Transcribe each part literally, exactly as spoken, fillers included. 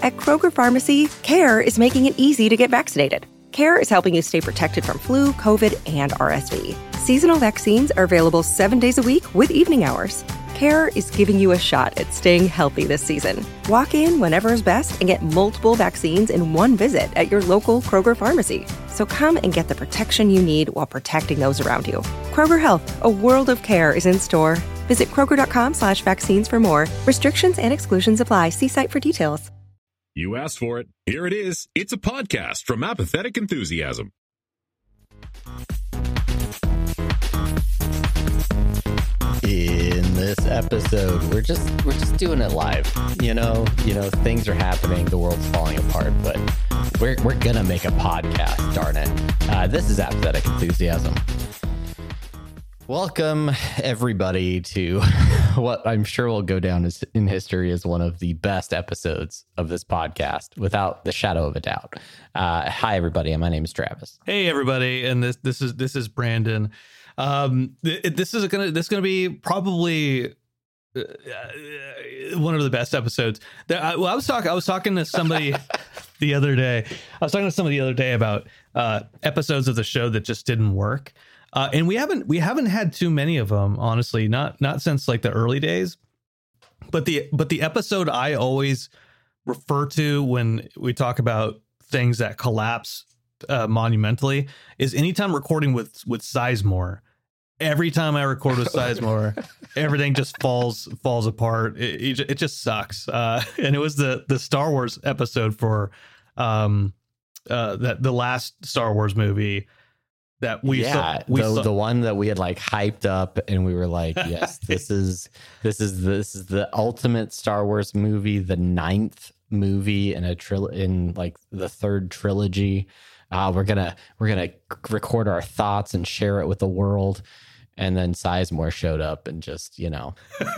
At Kroger Pharmacy, CARE is making it easy to get vaccinated. CARE is helping you stay protected from flu, COVID, and R S V. Seasonal vaccines are available seven days a week with evening hours. CARE is giving you a shot at staying healthy this season. Walk in whenever is best and get multiple vaccines in one visit at your local Kroger Pharmacy. So come and get the protection you need while protecting those around you. Kroger Health, a world of care is in store. Visit Kroger.com slash vaccines for more. Restrictions and exclusions apply. See site for details. You asked for it. Here it is. It's a podcast from Apathetic Enthusiasm. In this episode, we're just we're just doing it live. You know, you know, things are happening, the world's falling apart, but we're we're gonna make a podcast. Darn it! Uh, this is Apathetic Enthusiasm. Welcome, everybody, to what I'm sure will go down as, in history as one of the best episodes of this podcast, without the shadow of a doubt. Uh, hi, everybody, and my name is Travis. Hey, everybody, and this this is this is Brandon. Um, th- this is gonna this is gonna be probably uh, one of the best episodes. That I, well, I was talking I was talking to somebody the other day. I was talking to somebody the other day about uh, episodes of the show that just didn't work. Uh, and we haven't we haven't had too many of them, honestly, not not since like the early days. But the but the episode I always refer to when we talk about things that collapse uh, monumentally is anytime recording with with Sizemore. Every time I record with Sizemore, everything just falls falls apart. It, it, it just sucks. Uh, and it was the the Star Wars episode for um, uh, that the last Star Wars movie. That we yeah, saw, we the, saw. the one that we had like hyped up, and we were like, yes, this is this is this is the ultimate Star Wars movie, the ninth movie in a tril in like the third trilogy. Uh, we're gonna we're gonna record our thoughts and share it with the world. And then Sizemore showed up and just, you know,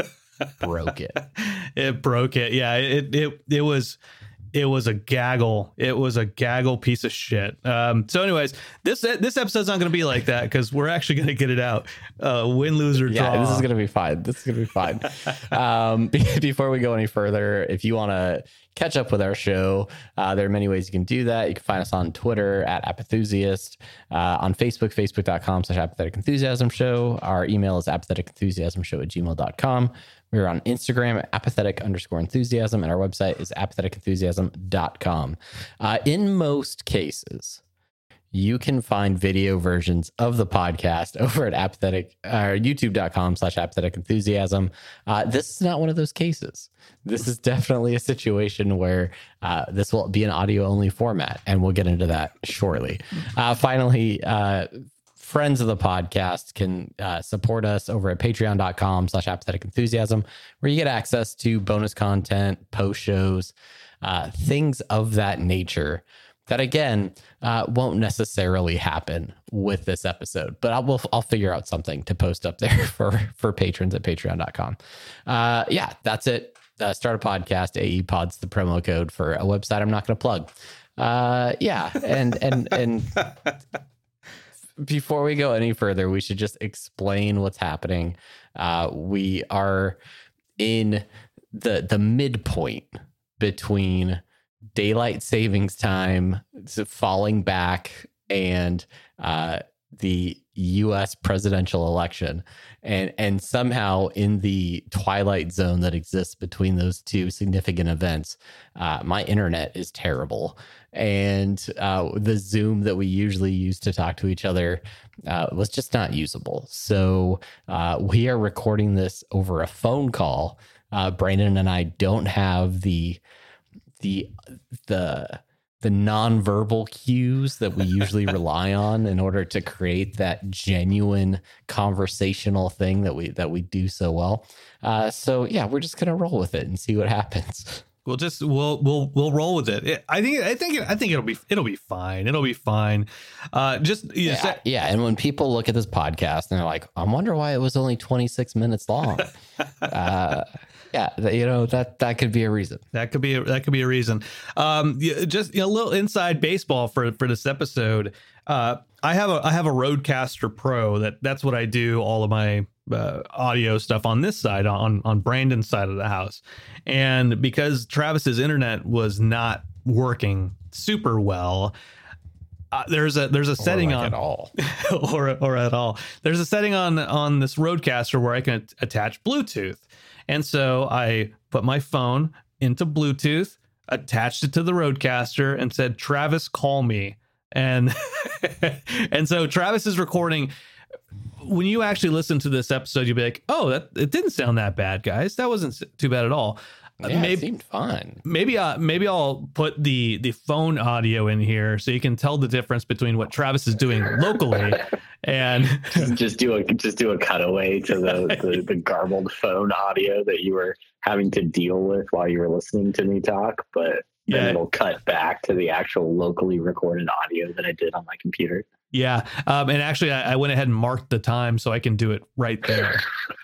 broke it. It broke it. Yeah, it it it was. It was a gaggle. It was a gaggle piece of shit. Um, so anyways, this this episode's not going to be like that because we're actually going to get it out. Uh, win, lose, or draw. Yeah, this is going to be fine. This is going to be fine. um, before we go any further, if you want to catch up with our show, uh, there are many ways you can do that. You can find us on Twitter at Apathusiast, uh, on Facebook, facebook.com slash apathetic enthusiasm show. Our email is apathetic enthusiasm show at gmail dot com. We're on Instagram at apathetic underscore enthusiasm, and our website is apathetic enthusiasm dot com. Uh, in most cases, you can find video versions of the podcast over at apathetic uh, youtube.com slash apathetic enthusiasm. Uh, this is not one of those cases. This is definitely a situation where uh, this will be an audio only format, and we'll get into that shortly. Uh, finally, uh, friends of the podcast can uh, support us over at patreon.com slash apathetic enthusiasm, where you get access to bonus content, post shows, uh, things of that nature that, again, uh, won't necessarily happen with this episode, but I'll, I'll figure out something to post up there for, for patrons at patreon dot com. Uh, yeah, that's it. Uh, start a podcast. A E Pod's the promo code for a website I'm not going to plug. Uh, yeah. And, and, and, before we go any further, we should just explain what's happening. Uh, we are in the the midpoint between daylight savings time falling back and uh, the U S presidential election. And and somehow in the twilight zone that exists between those two significant events, uh, my internet is terrible. And uh, the Zoom that we usually use to talk to each other uh, was just not usable. So uh, we are recording this over a phone call. Uh, Brandon and I don't have the the the the nonverbal cues that we usually rely on in order to create that genuine conversational thing that we that we do so well. Uh, so yeah, we're just gonna roll with it and see what happens. We'll just we'll we'll we'll roll with it. it I think I think I think it'll be it'll be fine. It'll be fine. Uh, just yeah, say, yeah. And when people look at this podcast and they're like, "I wonder why it was only twenty-six minutes long." uh, yeah, you know that that could be a reason. That could be a, that could be a reason. Um, just you know, a little inside baseball for for this episode. Uh, I have a I have a Rodecaster Pro. That that's what I do all of my uh, audio stuff on this side, on on Brandon's side of the house. And because Travis's internet was not working super well, uh, there's a there's a setting like on at all or or at all. There's a setting on on this Rodecaster where I can attach Bluetooth. And so I put my phone into Bluetooth, attached it to the Rodecaster, and said, "Travis, call me." And and so Travis is recording. When you actually listen to this episode, you'll be like, "Oh, that it didn't sound that bad, guys. That wasn't too bad at all." Yeah, maybe, it seemed fine. Maybe uh, maybe I'll put the the phone audio in here so you can tell the difference between what Travis is doing locally and just, just do a just do a cutaway to the, the the garbled phone audio that you were having to deal with while you were listening to me talk, but then yeah. it'll cut back to the actual locally recorded audio that I did on my computer. Yeah, um, and actually, I, I went ahead and marked the time so I can do it right there.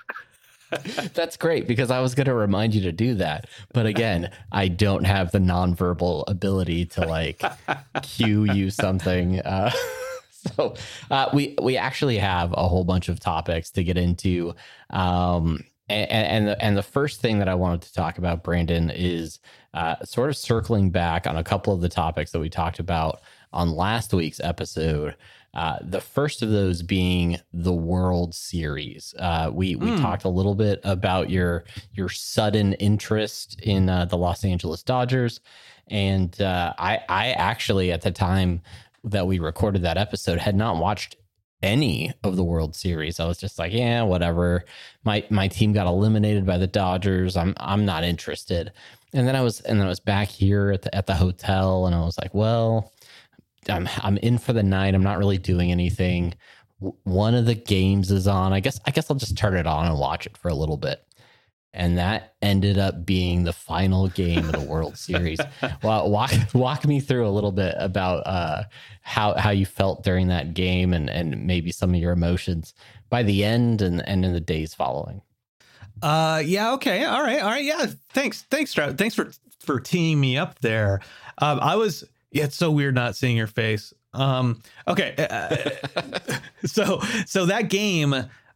That's great, because I was going to remind you to do that. But again, I don't have the nonverbal ability to like cue you something. Uh, so uh, we we actually have a whole bunch of topics to get into. Um, and, and, the, and the first thing that I wanted to talk about, Brandon, is uh, sort of circling back on a couple of the topics that we talked about on last week's episode. Uh, the first of those being the World Series. Uh, we we mm. talked a little bit about your your sudden interest in uh, the Los Angeles Dodgers, and uh, I I actually at the time that we recorded that episode had not watched any of the World Series. I was just like, yeah, whatever. My my team got eliminated by the Dodgers. I'm I'm not interested. And then I was and then I was back here at the at the hotel, and I was like, well, I'm I'm in for the night. I'm not really doing anything. W- one of the games is on. I guess I guess I'll just turn it on and watch it for a little bit. And that ended up being the final game of the World Series. Well, walk walk me through a little bit about uh, how how you felt during that game, and and maybe some of your emotions by the end and and in the days following. Uh, yeah. Okay. All right. All right. Yeah. Thanks. Thanks, Travis. Thanks for for teeing me up there. Um, I was. Yeah, it's so weird not seeing your face. Um, okay, uh, so so that game,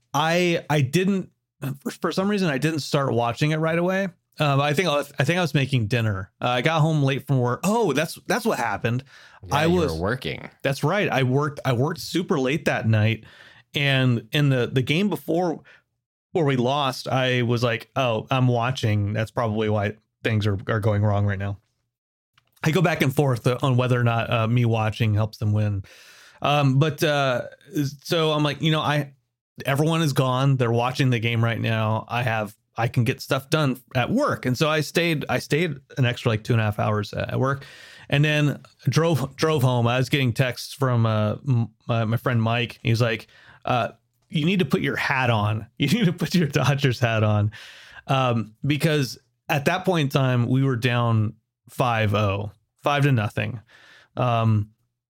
I I didn't for, for some reason I didn't start watching it right away. Um, I think I, was, I think I was making dinner. Uh, I got home late from work. Oh, that's that's what happened. Yeah, I you was were working. That's right. I worked. I worked super late that night, and in the the game before where we lost, I was like, oh, I'm watching. That's probably why things are are going wrong right now. I go back and forth on whether or not uh, me watching helps them win. Um, but uh, so I'm like, you know, I everyone is gone. They're watching the game right now. I have I can get stuff done at work. And so I stayed I stayed an extra like two and a half hours at work, and then drove drove home. I was getting texts from uh, my, my friend Mike. He's like, uh, you need to put your hat on. You need to put your Dodgers hat on. Um, because at that point in time, we were down five oh, five to nothing. Um,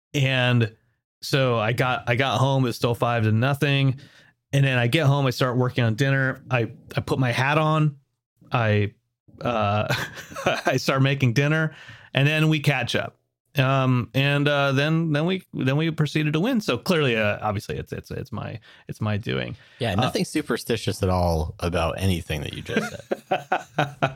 and so I got, I got home, it's still five to nothing. And then I get home, I start working on dinner. I, I put my hat on, I, uh, I start making dinner, and then we catch up. Um, and, uh, then, then we, then we proceeded to win. So clearly, uh, obviously it's, it's, it's my, it's my doing. Yeah. Nothing uh, superstitious at all about anything that you just said.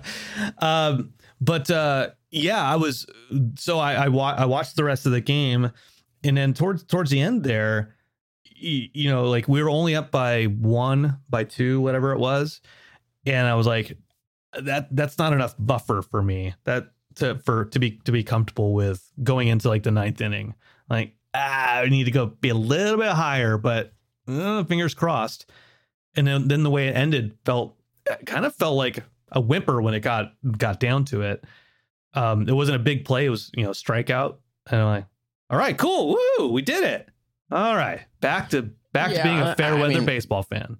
um, But uh, yeah, I was so I I, wa- I watched the rest of the game, and then towards towards the end there, you, you know, like we were only up by one, by two, whatever it was, and I was like, that that's not enough buffer for me that to for to be to be comfortable with going into like the ninth inning. Like ah, I need to go be a little bit higher, but uh, fingers crossed. And then then the way it ended felt kind of felt like a whimper when it got got down to it. Um, it wasn't a big play. It was, you know, strikeout. And I'm like, all right, cool. Woo, we did it. All right. Back to back yeah, to being a fair I weather mean, baseball fan.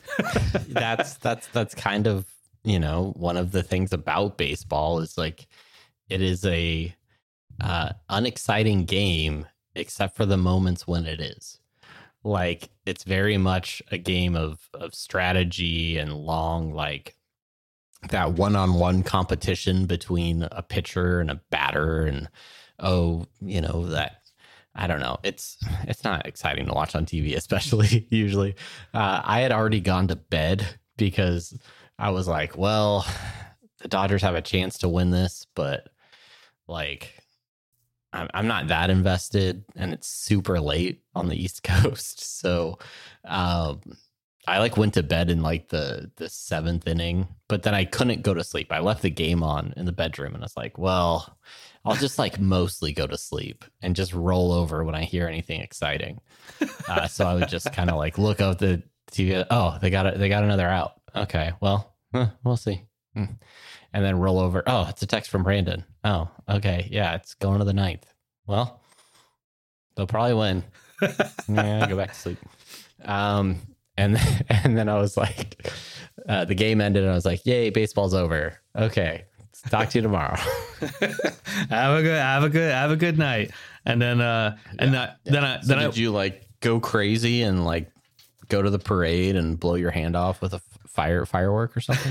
that's that's that's kind of, you know, one of the things about baseball is like it is a uh, unexciting game except for the moments when it is. Like it's very much a game of of strategy and long, like that one-on-one competition between a pitcher and a batter, and oh, you know, that I don't know. It's it's not exciting to watch on T V, especially usually. Uh, I had already gone to bed because I was like, well, the Dodgers have a chance to win this, but like, I'm, I'm not that invested, and it's super late on the East Coast. So um, I like went to bed in like the, the seventh inning, but then I couldn't go to sleep. I left the game on in the bedroom, and I was like, well, I'll just like mostly go to sleep and just roll over when I hear anything exciting. Uh, so I would just kind of like look up the T V. Oh, they got it. They got another out. Okay, well, huh, we'll see. Hmm. And then roll over. Oh, it's a text from Brandon. Oh, okay. Yeah, it's going to the ninth. Well, they'll probably win. Yeah, go back to sleep. Um, and and then I was like, uh, the game ended, and I was like, yay, baseball's over. Okay, talk to you tomorrow. have a good, have a good, have a good night. And then, uh, and Yeah. that, then I, So then did I, you like go crazy and like go to the parade and blow your hand off with a f- fire firework or something?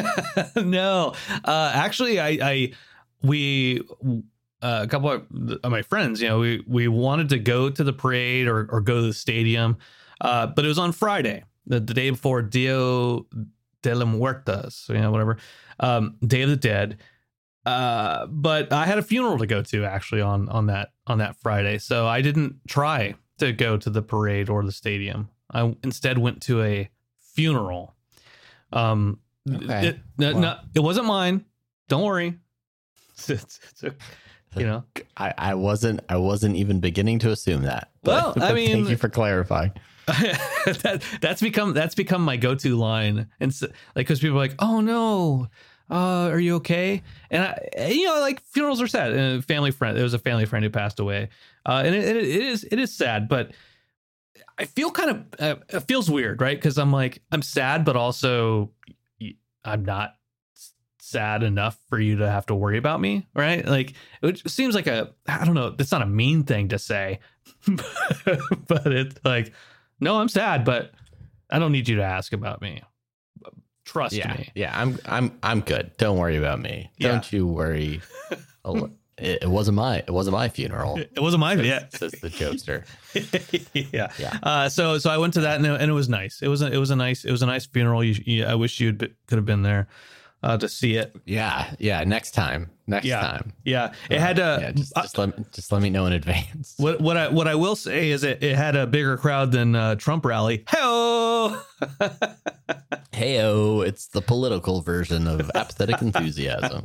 no, uh, actually, I, I, we, uh, a couple of my friends, you know, we, we wanted to go to the parade or, or go to the stadium. Uh, but it was on Friday, the, the day before Dia de los Muertos, you know, whatever, um, Day of the Dead. Uh, but I had a funeral to go to actually on, on that, on that Friday. So I didn't try to go to the parade or the stadium. I instead went to a funeral. Um, Okay. it, no, Well. no, it wasn't mine. Don't worry. It's, it's, it's a, you know, I, I wasn't I wasn't even beginning to assume that. Well, I mean- thank you for clarifying. that, that's become that's become my go-to line, and so, like because people are like, oh no, uh, are you okay? And I, you know, like funerals are sad. And a family friend, there was a family friend who passed away, uh, and it, it, it is it is sad, but I feel kind of uh, it feels weird, right? Because I'm like I'm sad, but also I'm not sad enough for you to have to worry about me, right? Like it seems like a I don't know. It's not a mean thing to say, but it's like. No, I'm sad, but I don't need you to ask about me. Trust Yeah, me. yeah, I'm I'm I'm good. Don't worry about me. Yeah. Don't you worry. it, it wasn't my it wasn't my funeral. It wasn't mine, says, yeah. says the jokester. yeah. Yeah. Uh, so so I went to that, and it, and it was nice. It was a, it was a nice it was a nice funeral. You, you, I wish you could have been there uh, to see it. Yeah, yeah. Next time, next Yeah. time. Yeah, it had a. Yeah, just, just let just let me know in advance. What what I what I will say is it, it had a bigger crowd than uh, Trump rally. Hey-o! Heyo, it's the political version of apathetic enthusiasm.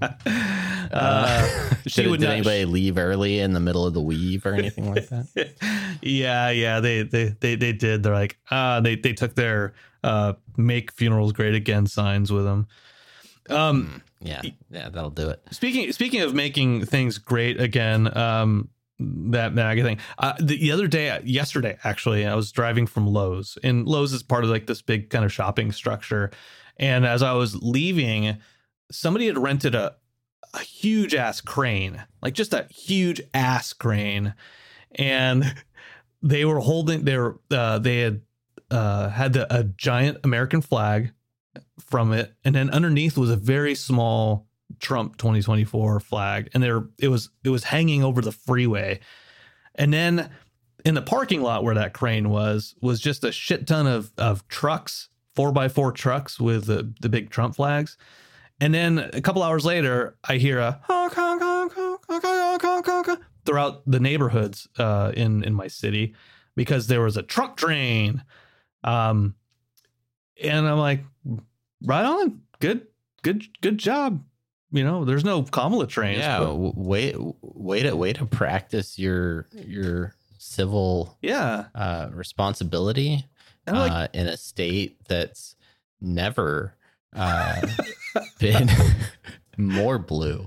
Uh, she did would did not- anybody leave early in the middle of the weave or anything like that? yeah, yeah, they they they they did. They're like, ah, they they took their uh, "Make Funerals Great Again" signs with them. Um, Yeah, yeah, that'll do it. speaking speaking of making things great again, um, that that thing. Uh, the, the other day, yesterday actually, I was driving from Lowe's, and Lowe's is part of like this big kind of shopping structure. And as I was leaving, somebody had rented a a huge ass crane, like just a huge ass crane, and they were holding their uh, they had uh, had the, a giant American flag from it, and then underneath was a very small Trump twenty twenty-four flag, and there it was it was hanging over the freeway. And then in the parking lot where that crane was was just a shit ton of of trucks, four by four trucks with the, the big Trump flags. And then a couple hours later, I hear a honk, honk, honk, honk, honk, honk, honk, honk, honk throughout the neighborhoods uh, in in my city because there was a Trump train. Um, and I'm like, right on, good, good, good job. You know, there's no Kamala trains. Yeah, but- w- wait, wait, to wait to practice your your civil yeah. uh, responsibility And I'm like, uh, in a state that's never uh, been more blue.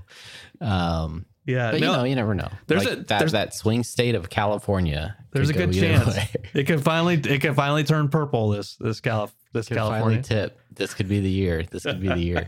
Um, yeah, but no, you know, you never know. There's Like a- that there's- that swing state of California. there's a could good go either chance way. it can finally it can finally turn purple. This this Calif this Could California. finally tip. This could be the year. This could be the year.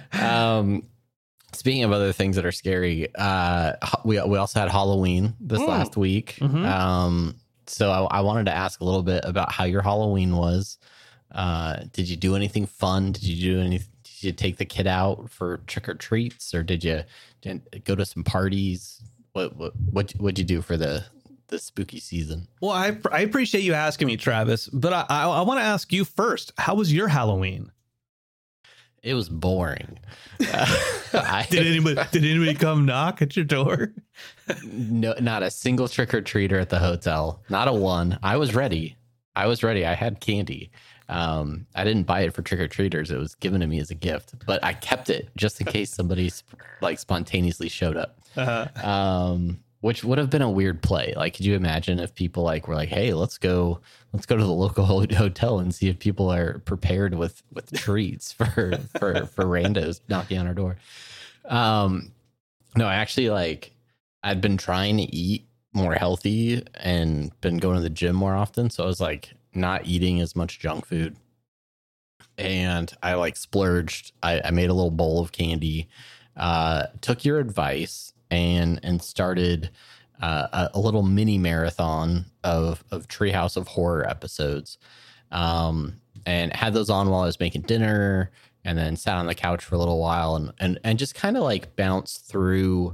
Um, speaking of other things that are scary, uh, ho- we we also had Halloween this Mm. last week. Mhm. Um, so I, I wanted to ask a little bit about how your Halloween was. Uh, did you do anything fun? Did you do any? Did you take the kid out for trick or treats, or did you, did you go to some parties? What what what what'd you do for the this spooky season. Well, I I appreciate you asking me, Travis, but I I, I want to ask you first. How was your Halloween? It was boring. Uh, I, Did anybody did anybody come knock at your door? No, not a single trick or treater at the hotel. Not a one. I was ready. I was ready. I had candy. Um, I didn't buy it for trick or treaters. It was given to me as a gift, but I kept it just in case somebody sp- like spontaneously showed up. Uh-huh. Um, which would have been a weird play. Like, could you imagine if people like were like, "Hey, let's go, let's go to the local ho- hotel and see if people are prepared with with treats for for for randos knocking on our door." Um, no, I actually like. I'd been trying to eat more healthy and been going to the gym more often, so I was like not eating as much junk food. And I like splurged. I, I made a little bowl of candy. Uh, took your advice and and started uh, a, a little mini marathon of of Treehouse of Horror episodes, um, and had those on while I was making dinner, and then sat on the couch for a little while and and and just kind of like bounced through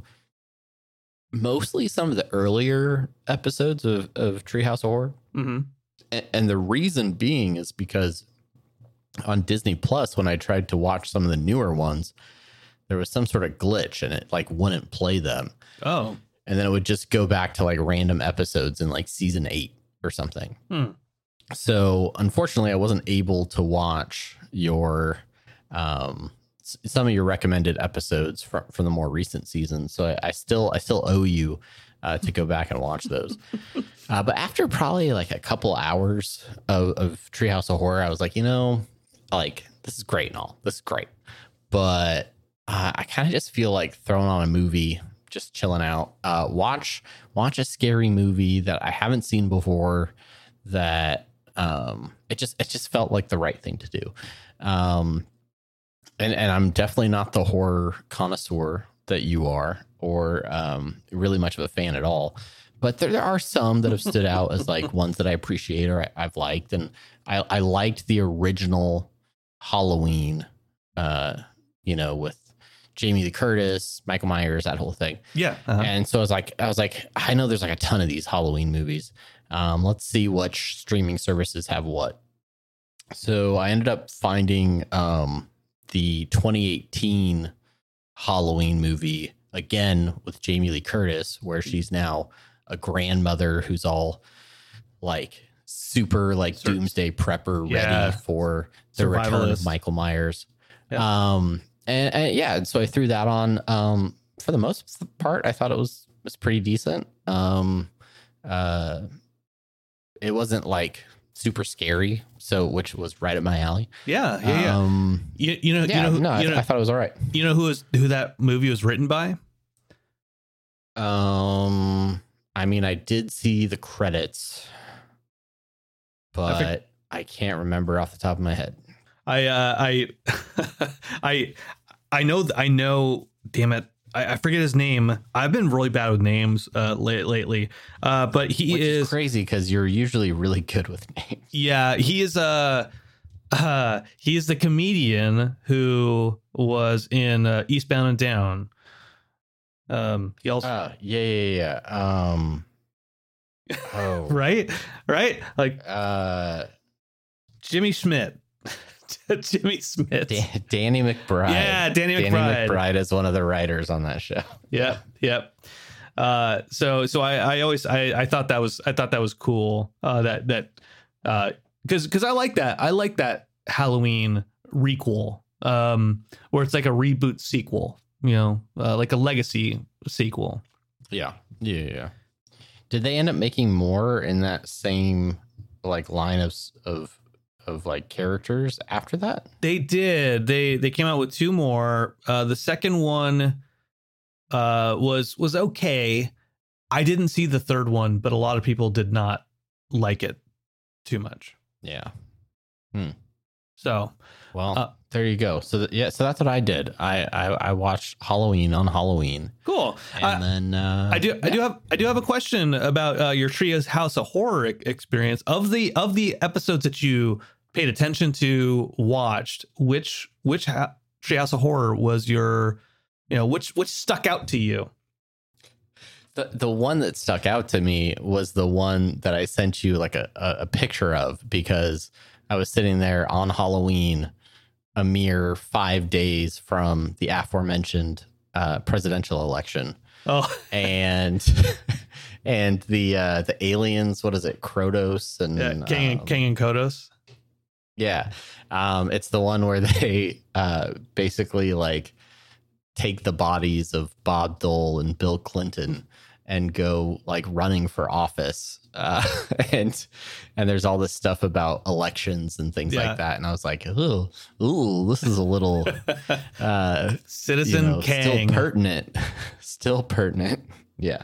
mostly some of the earlier episodes of of Treehouse of Horror. Mm-hmm. And, and the reason being is because on Disney Plus, when I tried to watch some of the newer ones, there was some sort of glitch and it like wouldn't play them. Oh. And then it would just go back to like random episodes in like season eight or something. Hmm. So unfortunately, I wasn't able to watch your um, s- some of your recommended episodes from from the more recent seasons. So I, I still I still owe you uh, to go back and watch those. uh, but after probably like a couple hours of, of Treehouse of Horror, I was like, you know, like this is great and all. This is great, but uh, I kind of just feel like throwing on a movie, just chilling out. Uh, watch watch a scary movie that I haven't seen before. That um, it just it just felt like the right thing to do. Um, and and I'm definitely not the horror connoisseur that you are, or um, really much of a fan at all. But there, there are some that have stood out as like ones that I appreciate or I, I've liked, and I, I liked the original Halloween. Uh, you know, with Jamie Lee Curtis, Michael Myers, that whole thing. Yeah. Uh-huh. And so I was like, I was like, I know there's like a ton of these Halloween movies. Um, let's see which streaming services have what. So I ended up finding um, the twenty eighteen Halloween movie again with Jamie Lee Curtis, where she's now a grandmother who's all like super like Sur- doomsday prepper Yeah. ready for the return of Survivalist. Michael Myers. Yeah. Um, and, and yeah, so I threw that on. Um, for the most part, I thought it was was pretty decent. Um, uh, it wasn't like super scary, so which was right up my alley. Yeah. Yeah. Yeah. Um, you, you know. yeah, you know. Who, no, I, you th- know. I thought it was all right. You know who was who that movie was written by? Um, I mean, I did see the credits, but I think- I can't remember off the top of my head. I. Uh, I. I. I know. th- I know. Damn it. I, I forget his name. I've been really bad with names uh, late, lately. Uh, but he Which is, is crazy because you're usually really good with names. Yeah, he is a uh, he is the comedian who was in uh, Eastbound and Down. Um, he also Uh, yeah, yeah, yeah. Um, oh, right, right, like uh, Jimmy Schmidt, Jimmy Smith. Dan- Danny McBride. Yeah, Danny Danny McBride. McBride is one of the writers on that show. Yep, yep. Uh, so so I, I always I, I thought that was I thought that was cool. Uh, that that uh, because because I like that I like that Halloween requel. Um, where it's like a reboot sequel. You know, uh, like a legacy sequel. Yeah, yeah, yeah. Did they end up making more in that same like line of s- of of like characters after that? They did. They they came out with two more. Uh, the second one uh, was was okay. I didn't see the third one, but a lot of people did not like it too much. Yeah. So Well, Uh, there you go. So th- yeah, so that's what I did. I I, I watched Halloween on Halloween, cool. and I, then uh, I do I do have I do have a question about uh, your Treehouse House of Horror e- experience. Of the of the episodes that you paid attention to, watched, which which ha- Treehouse of Horror was your, you know, which which stuck out to you? The the one that stuck out to me was the one that I sent you like a, a, a picture of, because I was sitting there on Halloween, a mere five days from the aforementioned uh, presidential election. Oh, and and the uh, the aliens, what is it, Krotos and yeah, King, um, King and Kodos. Yeah, um, it's the one where they uh, basically like take the bodies of Bob Dole and Bill Clinton and go like running for office, uh, and and there's all this stuff about elections and things Yeah. like that. And I was like, ooh, ooh, this is a little uh, Citizen you know, Kang. still pertinent, still pertinent. Yeah.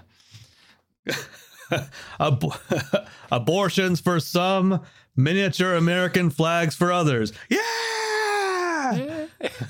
Ab- abortions for some, miniature American flags for others. Yeah.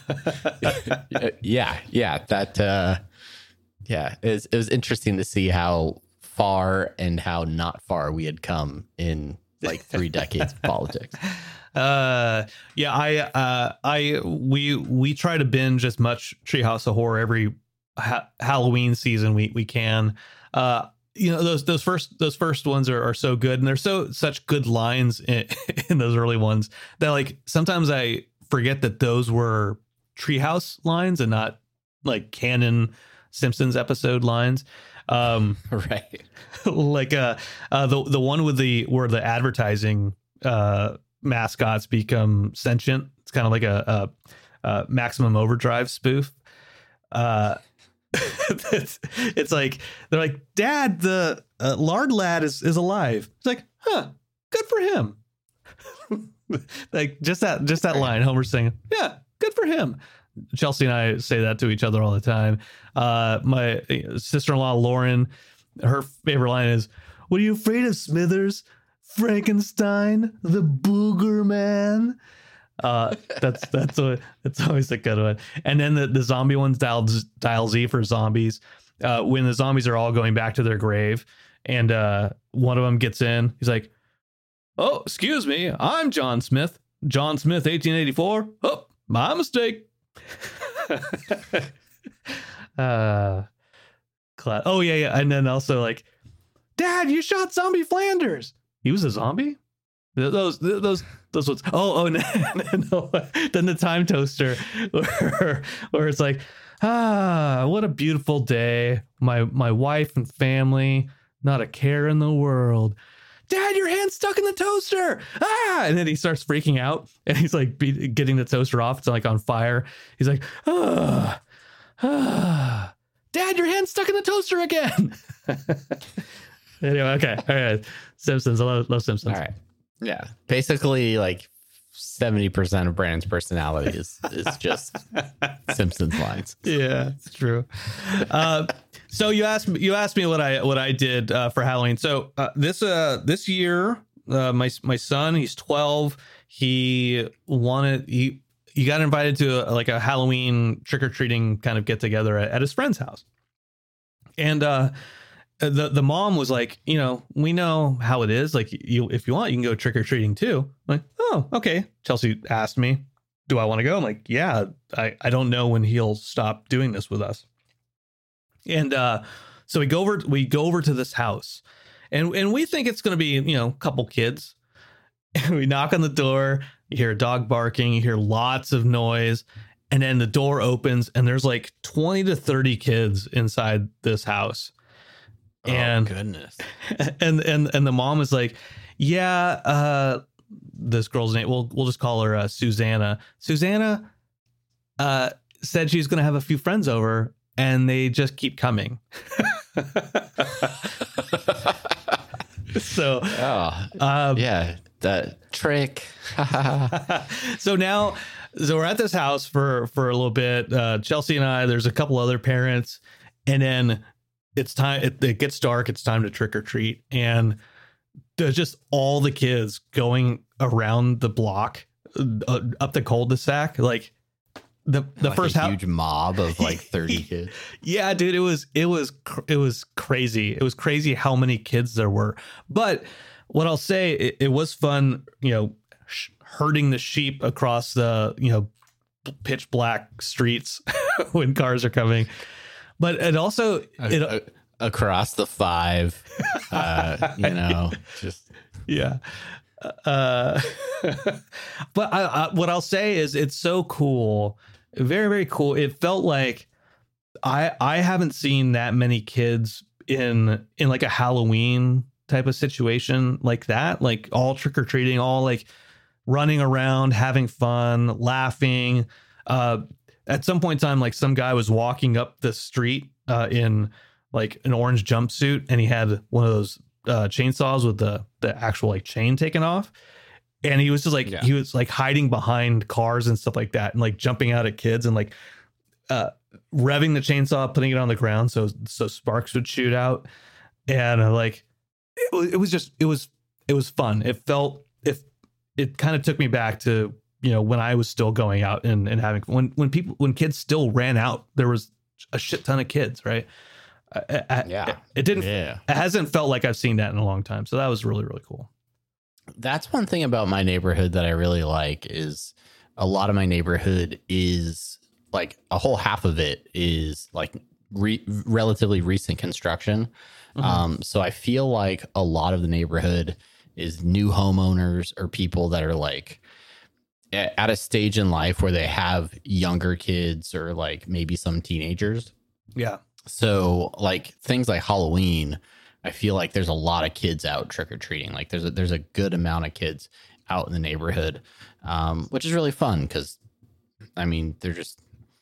yeah, yeah, that uh yeah, it was, it was interesting to see how far and how not far we had come in like three decades of politics. Uh, yeah, I, uh, I, we, we try to binge as much Treehouse of Horror every ha- Halloween season we, we can. Uh, you know, those, those first, those first ones are, are so good, and there's so, such good lines in, in those early ones that like, sometimes I forget that those were Treehouse lines and not like canon Simpsons episode lines. Um, Right. like, uh, uh, the, the one with the, where the advertising, uh, mascots become sentient. It's kind of like a, a, a Maximum Overdrive spoof. Uh, it's, it's like they're like, Dad, the uh, lard lad is is alive. It's like, huh, good for him. Like just that just that line. Homer's saying, yeah, good for him. Chelsea and I say that to each other all the time. Uh, my sister-in-law Lauren, her favorite line is, "What are you afraid of, Smithers? Frankenstein, the Booger Man." Uh, that's that's a, that's always a good one. And then the, the zombie ones, dial dial Z for zombies. Uh, when the zombies are all going back to their grave, and uh, one of them gets in, he's like, "Oh, excuse me, I'm John Smith. John Smith, eighteen eighty-four. Oh, my mistake." uh, cla- oh yeah, yeah, and then also like, "Dad, you shot Zombie Flanders. He was a zombie." Those those those ones. Oh oh no, no. Then the time toaster, where, where it's like, ah, what a beautiful day. My my wife and family, not a care in the world. Dad, your hand's stuck in the toaster. Ah, and then he starts freaking out, and he's like be, getting the toaster off. It's like on fire. He's like, ah, ah. Dad, your hand's stuck in the toaster again. Anyway, okay, all right. Simpsons. I love, love Simpsons. All right. Yeah. Basically, like seventy percent of Brandon's personality is, is just Simpsons lines. Yeah, it's true. Uh, so you asked me, you asked me what I what I did uh, for Halloween. So uh, this uh, this year, uh, my my son, he's twelve. He wanted he he got invited to a, like a Halloween trick or treating kind of get together at, at his friend's house, and uh, the the mom was like, you know, we know how it is. Like, you, if you want, you can go trick or treating too. I'm like, oh, okay. Chelsea asked me, do I want to go? I'm like, yeah. I I don't know when he'll stop doing this with us. And uh, so we go over we go over to this house, and and we think it's going to be, you know, a couple kids. And we knock on the door. You hear a dog barking. You hear lots of noise. And then the door opens, and there's like twenty to thirty kids inside this house. And oh, goodness. And and and the mom is like, yeah, uh, this girl's name, we'll we'll just call her uh, Susanna. Susanna uh, said she's going to have a few friends over, and they just keep coming. So, oh, um, yeah, that trick. So now, so we're at this house for for a little bit. Uh, Chelsea and I, there's a couple other parents, and then it's time. It, it gets dark. It's time to trick or treat, and there's just all the kids going around the block, uh, up the cul-de-sac, like the the like first a house. Huge mob of like thirty kids. Yeah, dude, it was it was cr- it was crazy. It was crazy how many kids there were. But what I'll say, it, it was fun, you know, sh- herding the sheep across the, you know, pitch black streets when cars are coming. But it also, a, it, a, across the five. Uh, you know, just yeah. Uh, but I, I, what I'll say is it's so cool, very very cool. It felt like I I haven't seen that many kids in in like a Halloween type of situation like that, like all trick or treating, all like running around, having fun, laughing. Uh, at some point in time, like some guy was walking up the street uh, in like an orange jumpsuit, and he had one of those uh, chainsaws with the the actual like chain taken off, and he was just like Yeah. he was like hiding behind cars and stuff like that, and like jumping out at kids and like uh, revving the chainsaw, putting it on the ground so so sparks would shoot out, and uh, like it was, it was just it was it was fun. It felt if it kind of took me back to, you know, when I was still going out and, and having when when people when kids still ran out, there was a shit ton of kids, right? I, I, Yeah. it, it didn't. Yeah. It hasn't felt like I've seen that in a long time, so that was really really cool. That's one thing about my neighborhood that I really like is a lot of my neighborhood is like a whole half of it is like re- relatively recent construction. Mhm. Um, so I feel like a lot of the neighborhood is new homeowners or people that are like a- at a stage in life where they have younger kids or like maybe some teenagers. Yeah, So like things like Halloween, I feel like there's a lot of kids out trick or treating. Like there's a, there's a good amount of kids out in the neighborhood, um, which is really fun because, I mean, they're just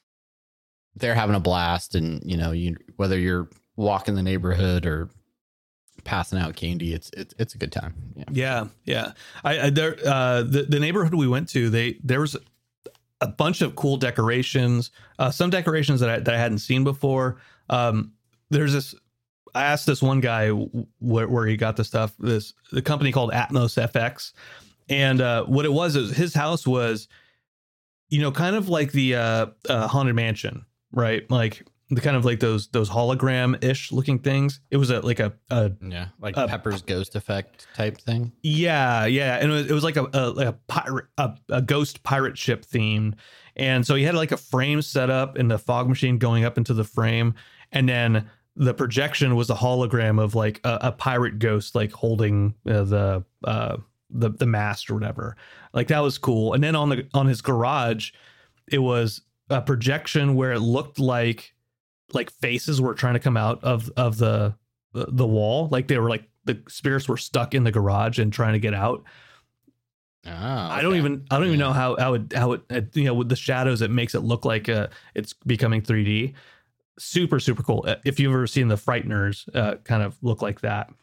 they're having a blast, and you know, you whether you're walking the neighborhood or passing out candy, it's it's it's a good time. Yeah, yeah, yeah. I, I there uh, the the neighborhood we went to, they there was a bunch of cool decorations, uh, some decorations that I that I hadn't seen before. Um, there's this. I asked this one guy where, where he got the stuff. This the company called Atmos F X, and uh, what it was is his house was, you know, kind of like the uh, uh, Haunted Mansion, right? Like the kind of like those those hologram ish looking things. It was a like a, a yeah, like Uh, Pepper's Ghost Effect type thing. yeah, yeah, and it was, it was like a, a like a pirate a, a ghost pirate ship theme, and so he had like a frame set up and the fog machine going up into the frame, and then the projection was a hologram of like a, a pirate ghost like holding uh, the uh the the mast or whatever. Like that was cool. And then on the on his garage, it was a projection where it looked like like faces were trying to come out of of the the, the wall, like they were like the spirits were stuck in the garage and trying to get out. Oh, I don't okay. even I don't even Yeah. know how how it how it uh, you know, with the shadows it makes it look like uh it's becoming three D. Super super cool. Uh, If you've ever seen the Frighteners, uh, kind of look like that.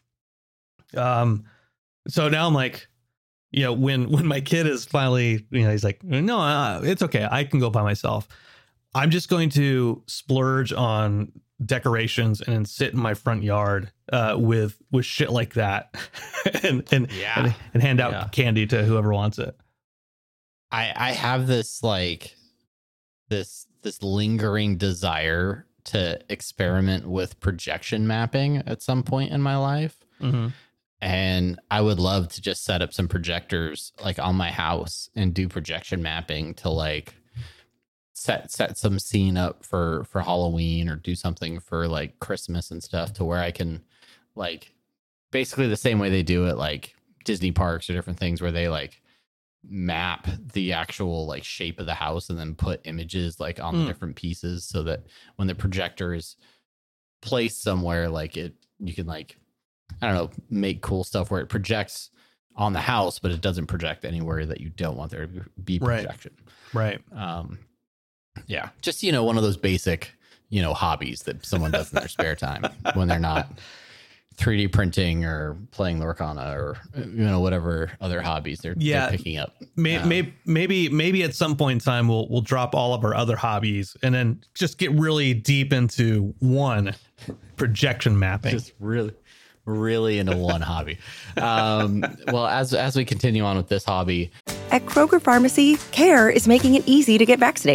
Um, so now I'm like, you know, when when my kid is finally, you know, he's like, no, uh, it's okay, I can go by myself. I'm just going to splurge on decorations and then sit in my front yard uh, with with shit like that, and and, Yeah. and and hand out Yeah. candy to whoever wants it. I I have this like this this lingering desire to experiment with projection mapping at some point in my life. Mm-hmm. And I would love to just set up some projectors like on my house and do projection mapping to like set set some scene up for for Halloween or do something for like Christmas and stuff, to where I can like basically the same way they do it like Disney parks or different things, where they like map the actual like shape of the house and then put images like on Mm. the different pieces, so that when the projector is placed somewhere, like it you can like, I don't know, make cool stuff where it projects on the house, but it doesn't project anywhere that you don't want there to be Right. projection. Right. Um, yeah, just, you know, one of those basic, you know, hobbies that someone does in their spare time when they're not three D printing or playing Lorcana or, you know, whatever other hobbies they're, Yeah. they're picking up. May, Um, may, maybe maybe at some point in time we'll we'll drop all of our other hobbies and then just get really deep into one, projection mapping. Just really, really into one hobby. Um, well, as as we continue on with this hobby, At Kroger Pharmacy, CARE is making it easy to get vaccinated.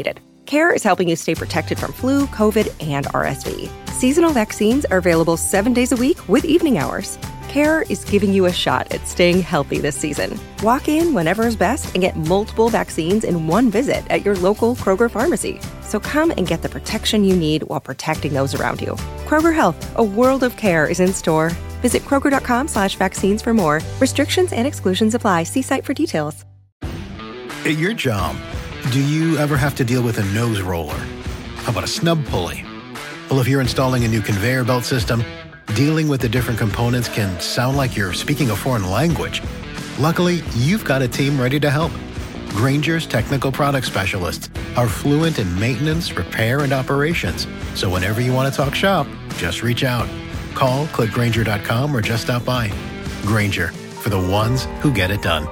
CARE is helping you stay protected from flu, COVID, and R S V. Seasonal vaccines are available seven days a week with evening hours. CARE is giving you a shot at staying healthy this season. Walk in whenever is best and get multiple vaccines in one visit at your local Kroger pharmacy. So come and get the protection you need while protecting those around you. Kroger Health, a world of care is in store. Visit Kroger.com slash vaccines for more. Restrictions and exclusions apply. See site for details. At your job, do you ever have to deal with a nose roller? How about a snub pulley? Well, if you're installing a new conveyor belt system, dealing with the different components can sound like you're speaking a foreign language. Luckily, you've got a team ready to help. Grainger's technical product specialists are fluent in maintenance, repair, and operations. So whenever you want to talk shop, just reach out. Call, click Grainger dot com, or just stop by. Grainger, for the ones who get it done.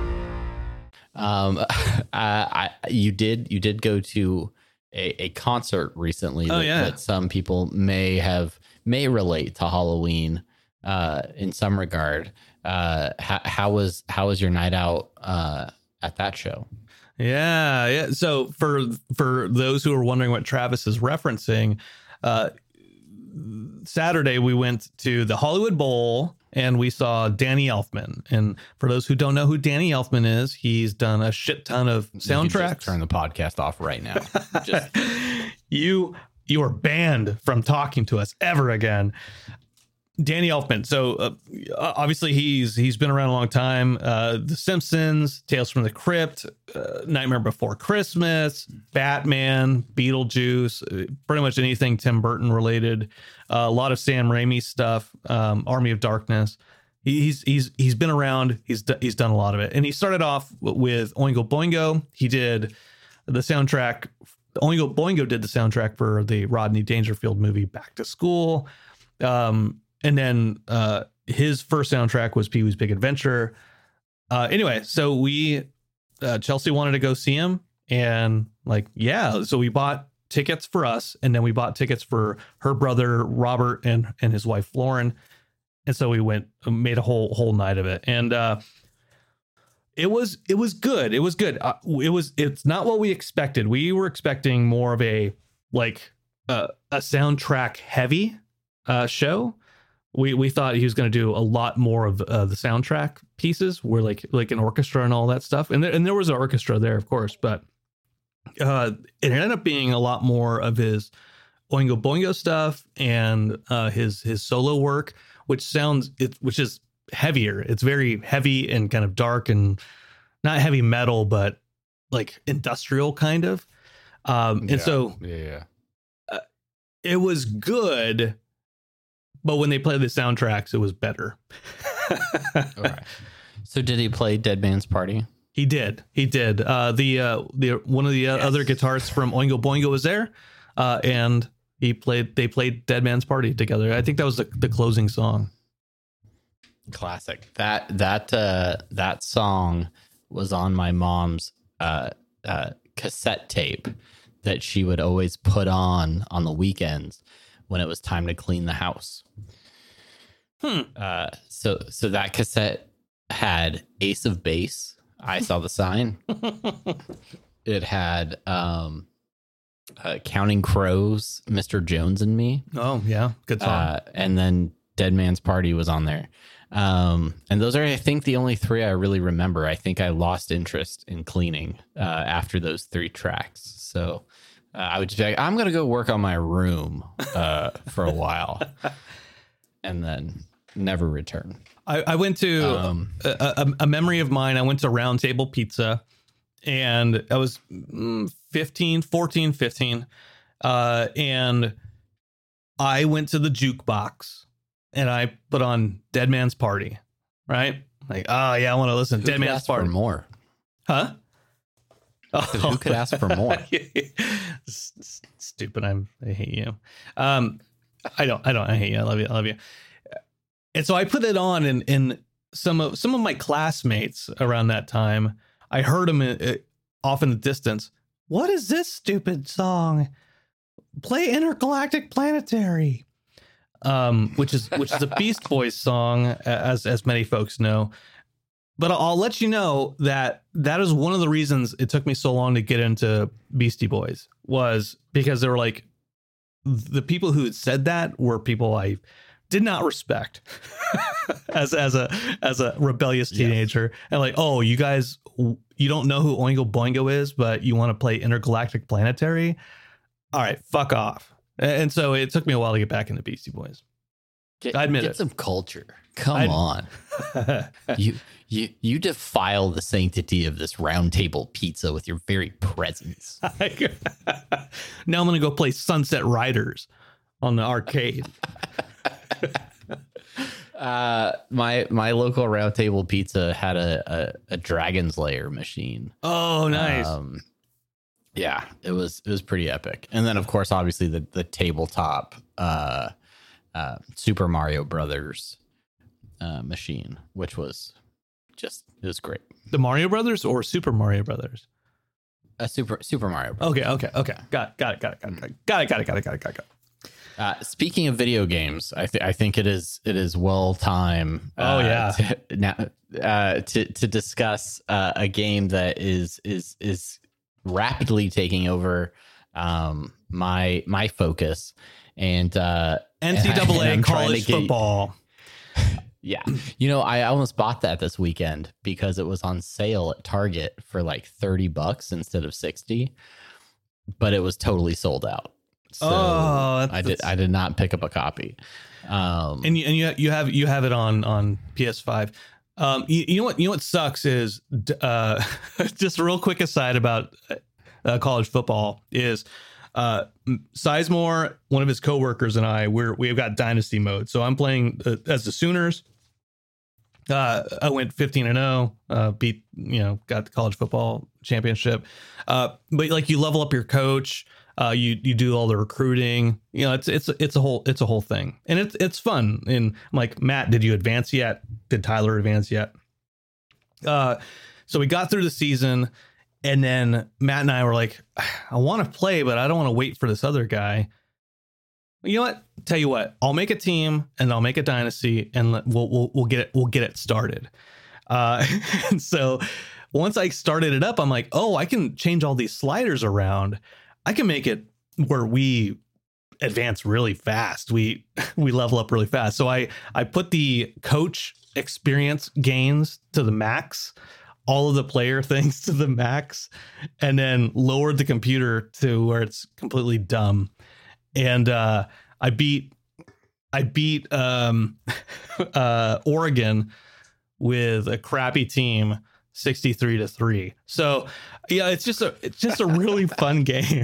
Um, I, I, you did you did go to a, a concert recently that, oh, yeah. that some people may have may relate to Halloween uh, in some regard. Uh, how, how was how was your night out uh, at that show? Yeah, yeah. So for for those who are wondering what Travis is referencing, uh, Saturday we went to the Hollywood Bowl and we saw Danny Elfman. And for those who don't know who Danny Elfman is, he's done a shit ton of soundtracks. Just turn the podcast off right now. Just you you are banned from talking to us ever again. Danny Elfman. So uh, obviously he's he's been around a long time. Uh, The Simpsons, Tales from the Crypt, uh, Nightmare Before Christmas, Batman, Beetlejuice, uh, pretty much anything Tim Burton related. Uh, a lot of Sam Raimi stuff. Um, Army of Darkness. He's he's he's been around. He's he's done a lot of it. And he started off with Oingo Boingo. He did the soundtrack. Oingo Boingo did the soundtrack for the Rodney Dangerfield movie Back to School. Um, And then uh, his first soundtrack was Pee-wee's Big Adventure. Uh, anyway, so we, uh, Chelsea wanted to go see him. And like, yeah, so we bought tickets for us. And then we bought tickets for her brother, Robert, and and his wife, Lauren. And so we went, made a whole whole night of it. And uh, it was it was good. It was good. Uh, it was it's not what we expected. We were expecting more of a like uh, a soundtrack heavy uh, show. We we thought he was going to do a lot more of uh, the soundtrack pieces, where like like an orchestra and all that stuff, and there and there was an orchestra there, of course, but uh, it ended up being a lot more of his Oingo Boingo stuff and uh, his his solo work, which sounds it which is heavier. It's very heavy and kind of dark and not heavy metal, but like industrial kind of. Um, and yeah, so yeah, yeah. Uh, it was good. But when they played the soundtracks, it was better. All right. So did he play Dead Man's Party? He did. He did. Uh, the uh, the one of the uh, Yes. other guitarists from Oingo Boingo was there, uh, and he played. They played Dead Man's Party together. I think that was the, the closing song. Classic. That that uh, that song was on my mom's uh, uh, cassette tape that she would always put on on the weekends when it was time to clean the house. Hmm. Uh, so so that cassette had Ace of Base, I Saw the Sign. It had um, uh, Counting Crows, Mister Jones and Me. Oh yeah, good song. Uh, and then Dead Man's Party was on there. Um, and those are, I think, the only three I really remember. I think I lost interest in cleaning uh, after those three tracks. So uh, I would just be like, I'm going to go work on my room uh, for a while and then never return. I, I went to Um, a, a, a memory of mine. I went to Round Table Pizza, and I was mm, fifteen, fourteen, fifteen. Uh, and I went to the jukebox and I put on Dead Man's Party, right? Like, oh yeah, I want to listen to Who Dead could Man's ask Party. for more? Huh? So who could ask for more? S- s- Stupid. I'm, I hate you. Um, I don't, I don't, I hate you. I love you. I love you. And so I put it on, and, and some of, some of my classmates around that time, I heard them uh, off in the distance. What is this stupid song? Play Intergalactic Planetary. Um, which is, which is a Beast Boys song, as, as many folks know. but I'll let you know that that is one of the reasons it took me so long to get into Beastie Boys, was because they were like, the people who had said that were people I did not respect as as a as a rebellious teenager. Yes. And like, oh, you guys, you don't know who Oingo Boingo is, but you want to play Intergalactic Planetary? All right, fuck off. And so it took me a while to get back into Beastie Boys. Get, I admit get it. some culture. Come I'd, on. you you you defile the sanctity of this round table pizza with your very presence. Now I'm going to go play Sunset Riders on the arcade. uh, my my local round table pizza had a, a, a Dragon's Lair machine. Oh, nice. Um, yeah, it was it was pretty epic. And then, of course, obviously the the tabletop uh, uh, Super Mario Brothers uh, machine, which was just it was great. The Mario Brothers or Super Mario Brothers? A super Super Mario Brothers. Okay, okay, okay. Got it, got it, got it, got it, got it, got it, got it, got it, got it. Got it. Uh, speaking of video games, I, th- I think it is it is well time. Uh, oh yeah, to, now uh, to to discuss uh, a game that is is is rapidly taking over um, my my focus and uh, N C double A college get, football. Yeah, you know, I almost bought that this weekend because it was on sale at Target for like thirty bucks instead of sixty, but it was totally sold out. So oh, that's, I did. I did not pick up a copy. Um, and you and you you have you have it on on P S five. Um, you, you know what you know what sucks is uh, just a real quick aside about uh, college football is uh, Sizemore, one of his coworkers, and I we're we've got dynasty mode. So I'm playing uh, as the Sooners. Uh, I went fifteen and oh, uh, beat you know got the college football championship. Uh, but like you level up your coach. Uh, you you do all the recruiting, you know, it's it's it's a whole it's a whole thing, and it's it's fun. And I'm like, Matt, did you advance yet? Did Tyler advance yet? Uh, so we got through the season, and then Matt and I were like, I want to play, but I don't want to wait for this other guy. You know what? Tell you what, I'll make a team and I'll make a dynasty, and we'll we'll we'll get it we'll get it started. Uh, and so once I started it up, I'm like, oh, I can change all these sliders around. I can make it where we advance really fast. We we level up really fast. So I I put the coach experience gains to the max, all of the player things to the max, and then lowered the computer to where it's completely dumb. And uh, I beat I beat um, uh, Oregon with a crappy team. sixty-three to three. So yeah, it's just a it's just a really fun game.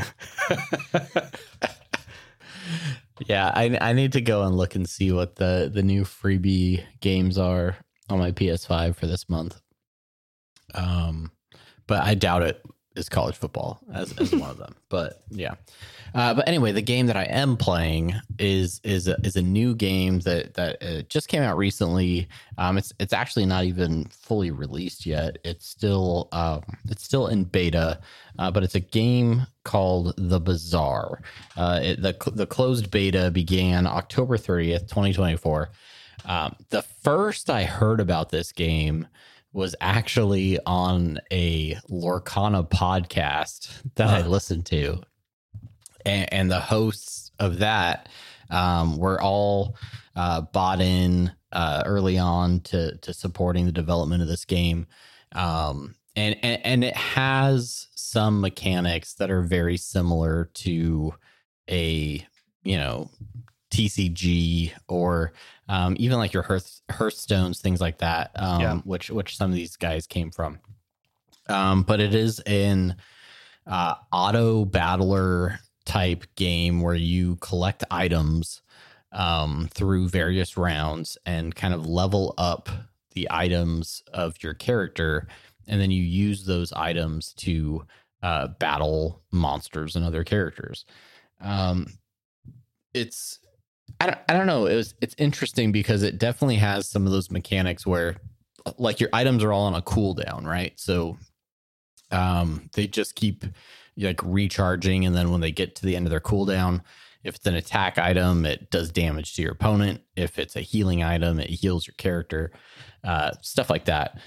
Yeah, I I need to go and look and see what the the new freebie games are on my P S five for this month. Um, but I doubt it is college football as, as one of them. But yeah. Uh, but anyway, the game that I am playing is is a, is a new game that that uh, just came out recently. Um, it's it's actually not even fully released yet. It's still um, it's still in beta, uh, but it's a game called The Bazaar. Uh, it, the the closed beta began October thirtieth, twenty twenty-four. Um, the first I heard about this game was actually on a Lorcana podcast that I listened to. And, and the hosts of that um, were all uh, bought in uh, early on to to supporting the development of this game, um, and, and and it has some mechanics that are very similar to a you know T C G or um, even like your Hearth, Hearthstones, things like that, um, yeah. which which some of these guys came from. Um, but it is an uh, auto battler type game where you collect items um, through various rounds and kind of level up the items of your character. And then you use those items to uh, battle monsters and other characters. Um, it's, I don't, I don't know. It was, it's interesting because it definitely has some of those mechanics where like your items are all on a cooldown, right? So um, they just keep like recharging, and then when they get to the end of their cooldown, if it's an attack item, it does damage to your opponent. If it's a healing item, it heals your character, uh, stuff like that.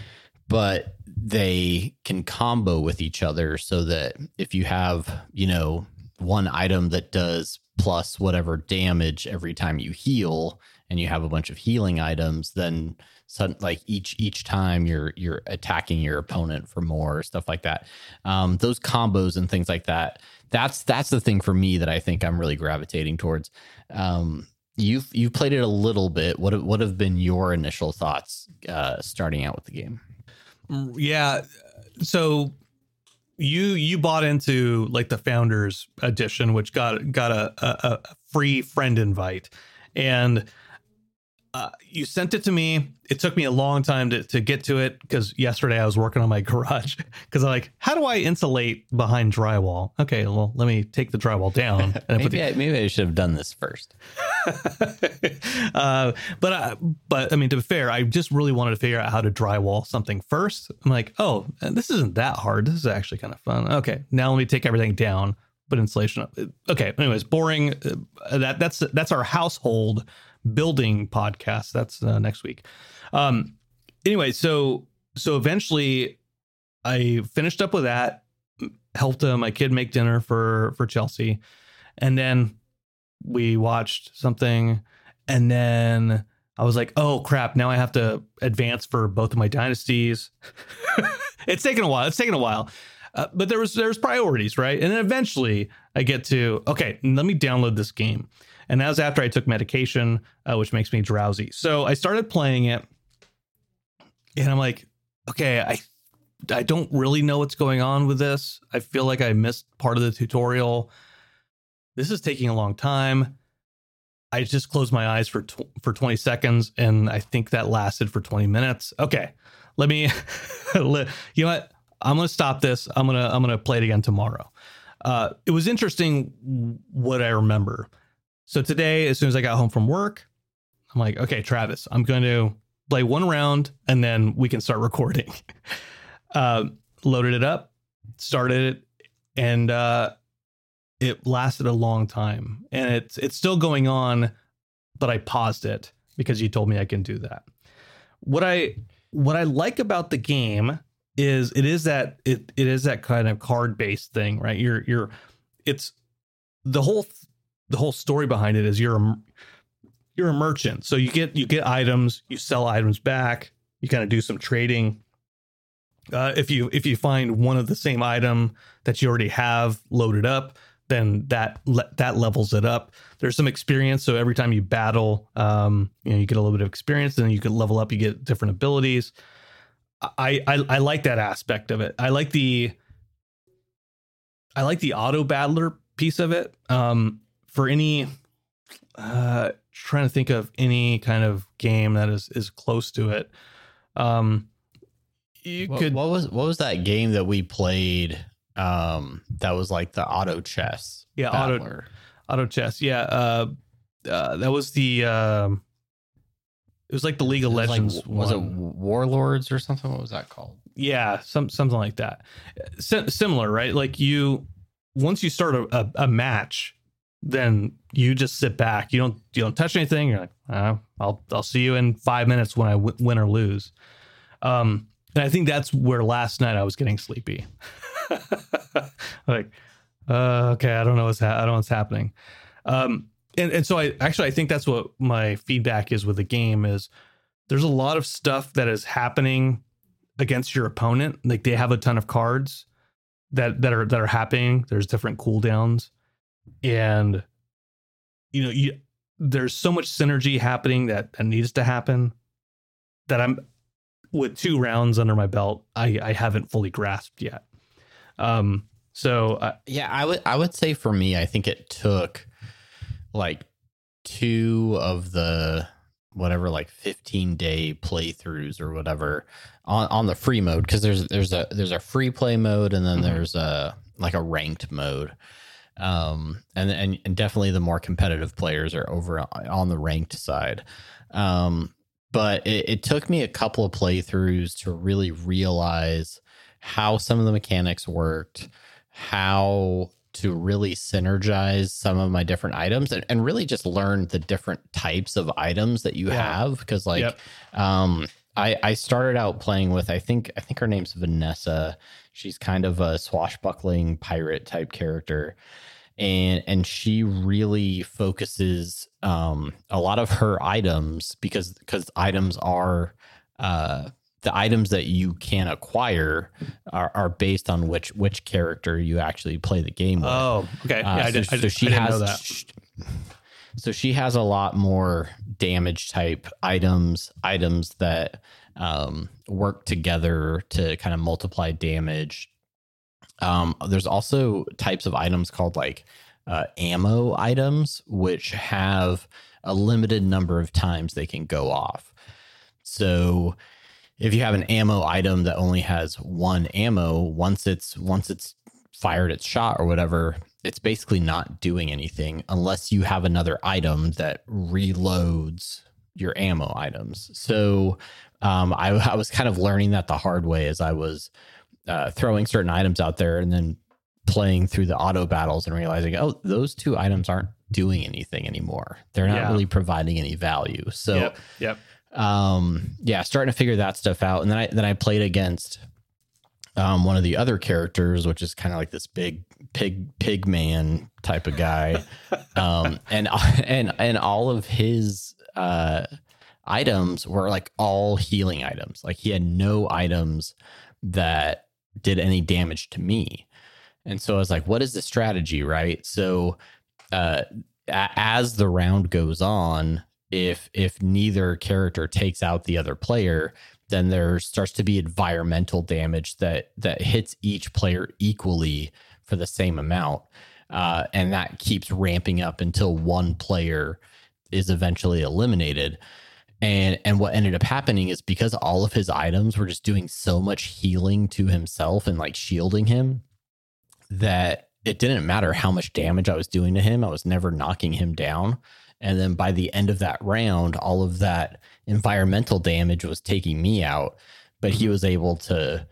but they can combo with each other so that if you have, you know, one item that does plus whatever damage every time you heal, and you have a bunch of healing items, then so, like each each time you're you're attacking your opponent for more, stuff like that. Um, those combos and things like that. That's that's the thing for me that I think I'm really gravitating towards. Um, you've you've played it a little bit. What what have been your initial thoughts uh, starting out with the game? Yeah, so you you bought into like the Founders Edition, which got got a, a, a free friend invite, and uh, you sent it to me. It took me a long time to, to get to it because yesterday I was working on my garage because I'm like, how do I insulate behind drywall? Okay, well, let me take the drywall down. And maybe, put the- I, maybe I should have done this first. uh, but uh, but I mean, to be fair, I just really wanted to figure out how to drywall something first. I'm like, oh, this isn't that hard. This is actually kind of fun. Okay, now let me take everything down, put insulation up. Okay, anyways, boring. Uh, that that's that's our household building podcast. That's uh, next week. Um, anyway, so so eventually, I finished up with that. Helped uh, my kid make dinner for for Chelsea, and then we watched something, and then I was like, oh crap, now I have to advance for both of my dynasties. It's taken a while. It's taken a while. Uh, but there was there's priorities, right? And then eventually I get to, okay, let me download this game. And that was after I took medication, uh, which makes me drowsy. So I started playing it, and I'm like, okay, I I don't really know what's going on with this. I feel like I missed part of the tutorial. This is taking a long time. I just closed my eyes for tw- for twenty seconds, and I think that lasted for twenty minutes. Okay, let me. You know what? I'm gonna stop this. I'm gonna I'm gonna play it again tomorrow. Uh, it was interesting what I remember. So today, as soon as I got home from work, I'm like, okay, Travis, I'm going to play one round, and then we can start recording. uh, loaded it up, started it, and uh, it lasted a long time, and it's it's still going on, but I paused it because you told me I can do that. What I what I like about the game is it is that it it is that kind of card based thing, right? You're you're it's the whole the whole story behind it is you're a you're a merchant, so you get you get items, you sell items back, you kind of do some trading. Uh, if you if you find one of the same item that you already have loaded up, then that le- that levels it up. There's some experience, so every time you battle, um, you know, you get a little bit of experience, and then you can level up. You get different abilities. I, I I like that aspect of it. I like the I like the auto battler piece of it. Um, for any, uh, trying to think of any kind of game that is is close to it. Um, you what, could. What was what was that game that we played? Um, that was like the auto chess. Yeah, battler. auto auto chess. Yeah, uh, uh, that was the. Um, It was like the League of It was Legends. Like, was it one. Warlords or something? What was that called? Yeah, some something like that. S- similar, right? Like you, once you start a, a, a match, then you just sit back. You don't you don't touch anything. You're like, uh, I'll I'll see you in five minutes when I w- win or lose. Um, and I think that's where last night I was getting sleepy. Like, uh, okay, I don't know what's ha- I don't know what's happening. Um, And and so I actually I think that's what my feedback is with the game is there's a lot of stuff that is happening against your opponent. Like they have a ton of cards that that are that are happening. There's different cooldowns, and you know you there's so much synergy happening that, that needs to happen that I'm with two rounds under my belt. I I haven't fully grasped yet. Um. So uh, yeah, I would I would say for me, I think it took like two of the whatever like fifteen day playthroughs or whatever on, on the free mode, because there's there's a there's a free play mode, and then mm-hmm. there's a like a ranked mode, um and, and and definitely the more competitive players are over on the ranked side, um but it, it took me a couple of playthroughs to really realize how some of the mechanics worked, how to really synergize some of my different items, and, and really just learn the different types of items that you yeah. have. Because like, yep. um, I, I started out playing with, I think, I think her name's Vanessa. She's kind of a swashbuckling pirate type character. And, and she really focuses um, a lot of her items because, because items are, uh, the items that you can acquire are, are based on which, which character you actually play the game with. Oh, okay. Yeah, uh, I, so, did, I, so did, she I didn't has, know that. sh- So she has a lot more damage type items, items that um, work together to kind of multiply damage. Um, there's also types of items called like uh, ammo items, which have a limited number of times they can go off. So if you have an ammo item that only has one ammo, once it's once it's fired its shot or whatever, it's basically not doing anything unless you have another item that reloads your ammo items. So um, I, I was kind of learning that the hard way as I was uh, throwing certain items out there and then playing through the auto battles and realizing, oh, those two items aren't doing anything anymore. They're not Yeah. really providing any value. So Yep. Yep. um, yeah, starting to figure that stuff out. And then I, then I played against um, one of the other characters, which is kind of like this big pig, pig man type of guy. um, and, and, and all of his, uh, items were like all healing items. Like he had no items that did any damage to me. And so I was like, what is the strategy? Right. So, uh, a- as the round goes on, if, if neither character takes out the other player, then there starts to be environmental damage that, that hits each player equally for the same amount. Uh, and that keeps ramping up until one player is eventually eliminated. And and what ended up happening is because all of his items were just doing so much healing to himself and like shielding him that it didn't matter how much damage I was doing to him. I was never knocking him down. And then by the end of that round, all of that environmental damage was taking me out, but he was able to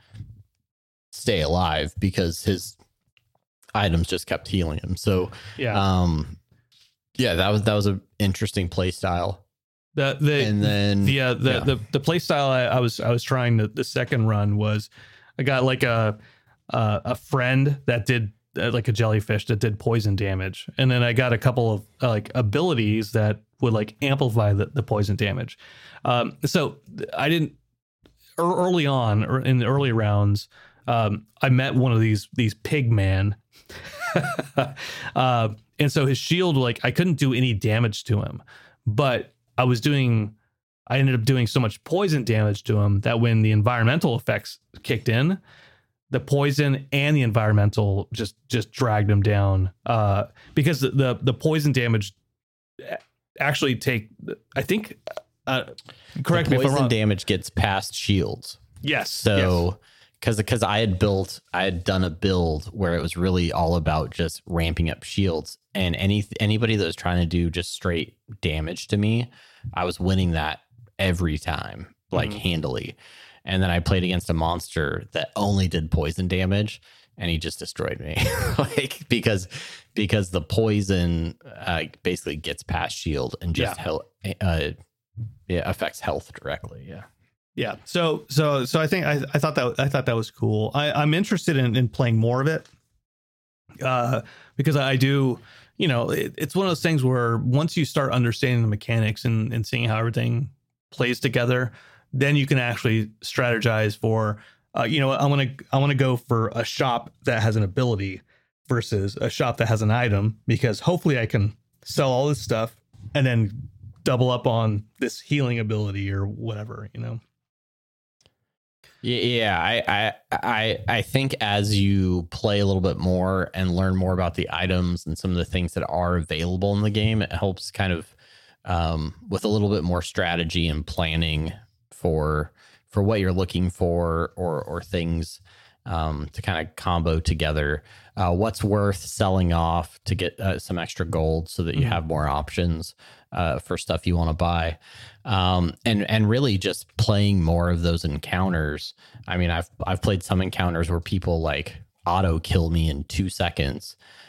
stay alive because his items just kept healing him. So Yeah. um, yeah, that was that was an interesting play style. The the And then the uh, the, yeah. the the play style I, I was I was trying the, the second run was I got like a uh, a friend that did uh, like a jellyfish that did poison damage, and then I got a couple of uh, like abilities that would like amplify the, the poison damage. Um, so I didn't ear- early on or in the early rounds. Um, I met one of these these pig man, uh, and so his shield, like I couldn't do any damage to him, but I was doing, I ended up doing so much poison damage to him that when the environmental effects kicked in, the poison and the environmental just just dragged him down. Uh, because the, the the poison damage actually take, I think, uh, correct the me if I'm poison wrong. damage gets past shields. Yes. yes. So because because I had built, I had done a build where it was really all about just ramping up shields, and any anybody that was trying to do just straight damage to me, I was winning that every time, like Mhm. handily. And then I played against a monster that only did poison damage, and he just destroyed me, like because because the poison uh, basically gets past shield and just Yeah. hel- uh, yeah, affects health directly. Yeah. Yeah. So so so I think I, I thought that I thought that was cool. I, I'm interested in, in playing more of it. Uh, because I do, you know, it, it's one of those things where once you start understanding the mechanics and, and seeing how everything plays together, then you can actually strategize for, uh, you know, I want to I want to go for a shop that has an ability versus a shop that has an item, because hopefully I can sell all this stuff and then double up on this healing ability or whatever, you know. Yeah, yeah, I, I, I, I think as you play a little bit more and learn more about the items and some of the things that are available in the game, it helps kind of um, with a little bit more strategy and planning for for what you're looking for, or or things um, to kind of combo together. Uh, what's worth selling off to get uh, some extra gold so that you Mhm. have more options uh, for stuff you want to buy. Um, and, and really just playing more of those encounters. I mean, I've, I've played some encounters where people like auto kill me in two seconds.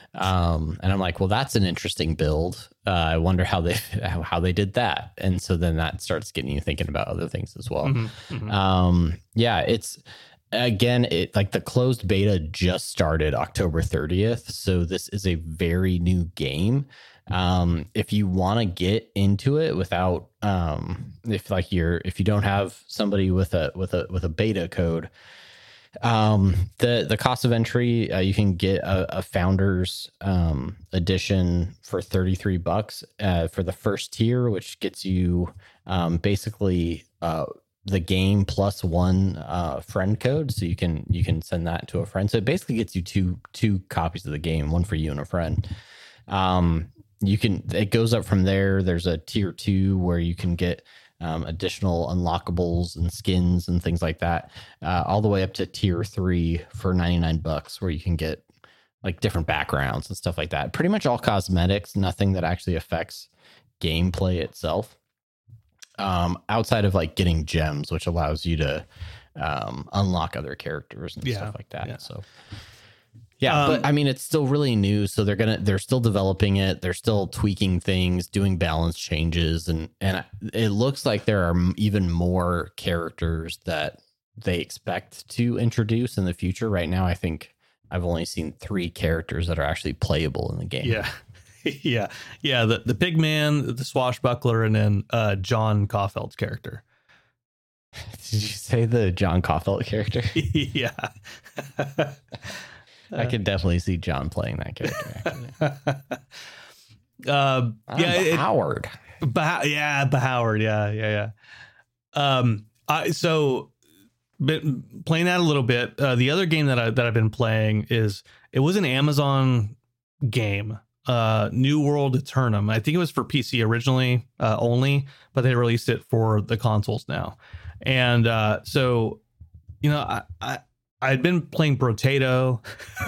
Um, and I'm like, well, that's an interesting build. Uh, I wonder how they how they did that. And so then that starts getting you thinking about other things as well. Mm-hmm, mm-hmm. Um, yeah, it's again, it like the closed beta just started October thirtieth. So this is a very new game. Um, if you want to get into it without, um, if like you're, if you don't have somebody with a, with a, with a beta code, um, the, the cost of entry, uh, you can get a, a founder's, um, edition for thirty-three bucks, uh, for the first tier, which gets you, um, basically, uh, the game plus one, uh, friend code. So you can, you can send that to a friend. So it basically gets you two, two copies of the game, one for you and a friend. Um, You can, it goes up from there. There's a tier two where you can get um, additional unlockables and skins and things like that, uh, all the way up to tier three for ninety-nine bucks, where you can get like different backgrounds and stuff like that. Pretty much all cosmetics, nothing that actually affects gameplay itself. Um, outside of like getting gems, which allows you to um, unlock other characters and Yeah, stuff like that. yeah. So. Yeah, Um, but I mean, it's still really new, so they're gonna they're still developing it. They're still tweaking things, doing balance changes, and and it looks like there are even more characters that they expect to introduce in the future. Right now, I think I've only seen three characters that are actually playable in the game. Yeah, yeah, yeah. The the pig man, the swashbuckler, and then uh, John Caulfield's character. Did you say the John Caulfield character? Yeah. I could definitely see John playing that character. uh, yeah, it, Howard. Bah- yeah, Howard. Yeah, yeah, yeah. Um, I so been playing that a little bit. Uh, the other game that I that I've been playing is it was an Amazon game, uh, New World Eternum. I think it was for P C originally uh, only, but they released it for the consoles now. And uh, so, you know, I. I I'd been playing Brotato,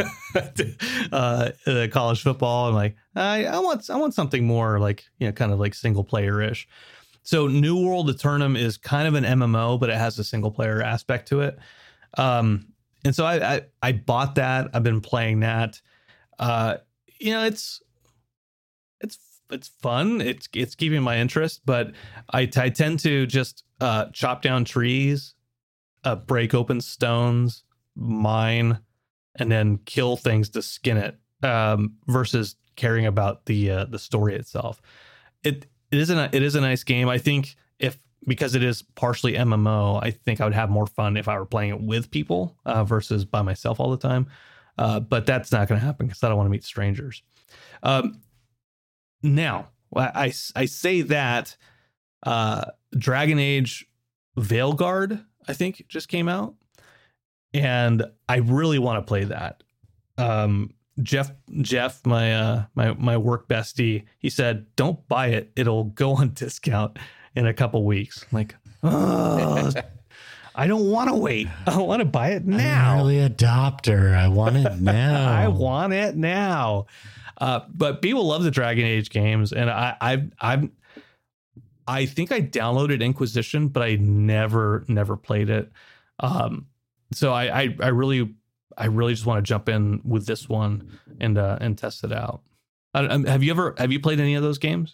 uh, uh, college football. I'm like, I, I want, I want something more like, you know, kind of like single player ish. So New World Eternum is kind of an M M O, but it has a single player aspect to it. Um, and so I, I, I bought that. I've been playing that. Uh, you know, it's, it's, it's fun. It's, it's keeping my interest, but I, I tend to just uh, chop down trees, uh, break open stones, mine, and then kill things to skin it, um, versus caring about the uh, the story itself. It it is a it is a nice game. I think if because it is partially M M O, I think I would have more fun if I were playing it with people uh, versus by myself all the time. Uh, but that's not going to happen because I don't want to meet strangers. Um, now I, I I say that uh, Dragon Age Veilguard, I think, just came out. And I really want to play that. Um, Jeff, Jeff, my uh, my my work bestie, he said, "Don't buy it; it'll go on discount in a couple weeks." I'm like, oh, I don't want to wait. I want to buy it now. I'm an early adopter. I want it now. I want it now. Uh, but people love the Dragon Age games, and I I I'm I think I downloaded Inquisition, but I never never played it. Um, So I, I, I really, I really just want to jump in with this one and uh, and test it out. I, have you ever have you played any of those games?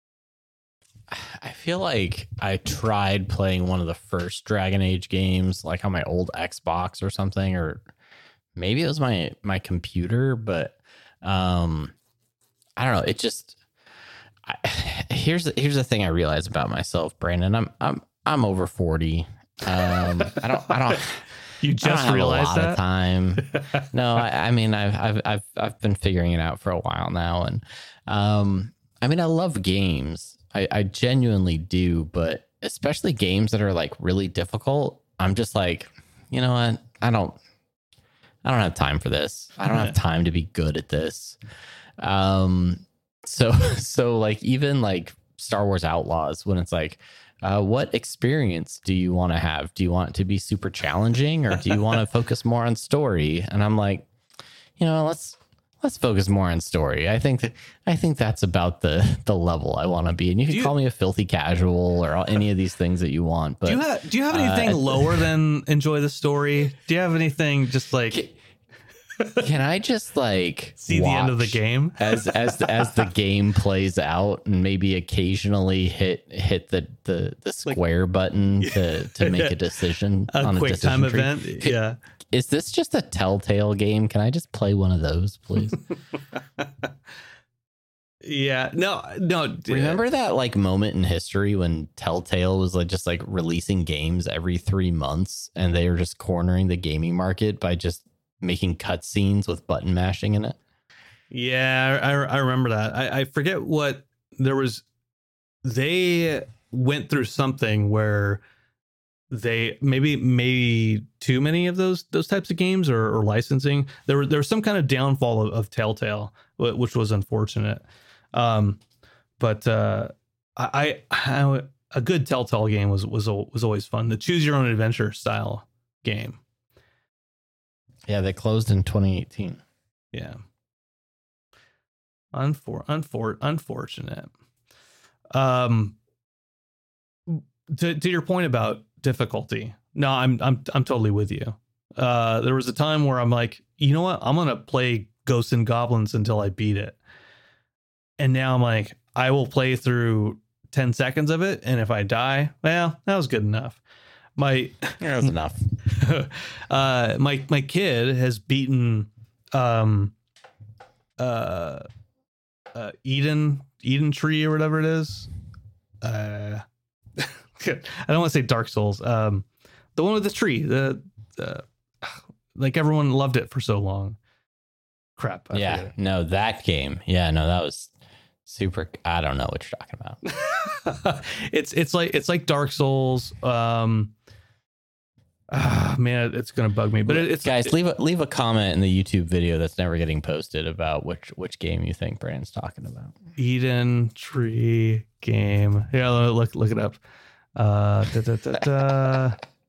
I feel like I tried playing one of the first Dragon Age games, like on my old Xbox or something, or maybe it was my my computer. But um, I don't know. It just I, here's the, here's the thing I realize about myself, Brandon. I'm I'm I'm over forty. Um, I don't I don't. You just realized that? Of time. No, I, I mean, I've, I've, I've, I've been figuring it out for a while now. And, um, I mean, I love games. I, I genuinely do, but especially games that are like really difficult. I'm just like, you know what? I don't, I don't have time for this. I don't have time to be good at this. Um, so, so like even like Star Wars Outlaws, when it's like, Uh, what experience do you want to have? Do you want it to be super challenging, or do you want to focus more on story? And I'm like, you know, let's let's focus more on story. I think that I think that's about the the level I want to be. And you can you, call me a filthy casual or any of these things that you want. But do you have do you have anything uh, lower than enjoy the story? Do you have anything just like? Can I just like see the end of the watch game as as as the game plays out, and maybe occasionally hit hit the the, the square like, button to to make a decision a on quick a decision time tree? event? Can, yeah. Is this just a Telltale game? Can I just play one of those, please? Yeah, no, no. Remember that like moment in history when Telltale was like just like releasing games every three months, and they were just cornering the gaming market by just making cutscenes with button mashing in it? Yeah, I, I remember that. I, I forget what there was. They went through something where they maybe maybe too many of those those types of games or, or licensing. There were there was some kind of downfall of, of Telltale, which was unfortunate. Um, but uh, I, I a good Telltale game was was was always fun. The choose your own adventure style game. Yeah, they closed in twenty eighteen. Yeah. Unfor unfor unfortunate. Um, to to your point about difficulty, no, I'm I'm I'm totally with you. Uh, there was a time where I'm like, you know what, I'm gonna play Ghosts and Goblins until I beat it. And now I'm like, I will play through ten seconds of it, and if I die, well, that was good enough. My that was enough. uh, my my kid has beaten um, uh, uh, Eden Eden Tree or whatever it is. Uh, I don't want to say Dark Souls. Um, the one with the tree. The, the like everyone loved it for so long. Crap. I yeah. forget. No, that game. Yeah. No, that was super. I don't know what you're talking about. it's it's like it's like Dark Souls. Um, ah, man, it's gonna bug me. But it, it's guys, it, leave a leave a comment in the YouTube video that's never getting posted about which which game you think Brandon's talking about. Eden Tree game. Yeah, look look it up. Uh, da, da, da, da.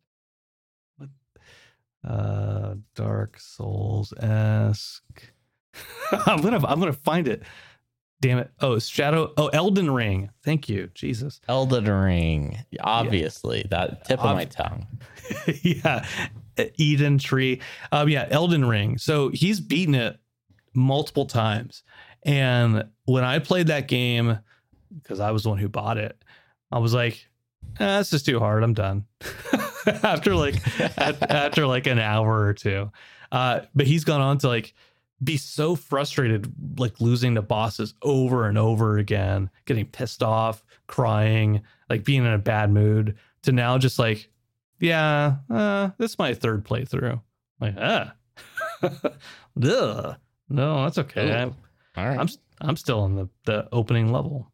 uh, Dark Souls esque. I'm gonna I'm gonna find it. Damn it! Oh, it's Shadow. Oh, Elden Ring. Thank you, Jesus. Elden Ring. Obviously, yeah. That tip of Ob- my tongue. Yeah, Eden Tree. Um, yeah, Elden Ring. So he's beaten it multiple times, and when I played that game, because I was the one who bought it, I was like, eh, "This is too hard. I'm done." after like after like an hour or two, uh, but he's gone on to like be so frustrated, like losing to bosses over and over again, getting pissed off, crying, like being in a bad mood, to now just like, yeah, uh, this is my third playthrough. Like, ah, Ugh. No, that's okay. Ooh. I'm, All right. I'm, I'm still in the, the opening level.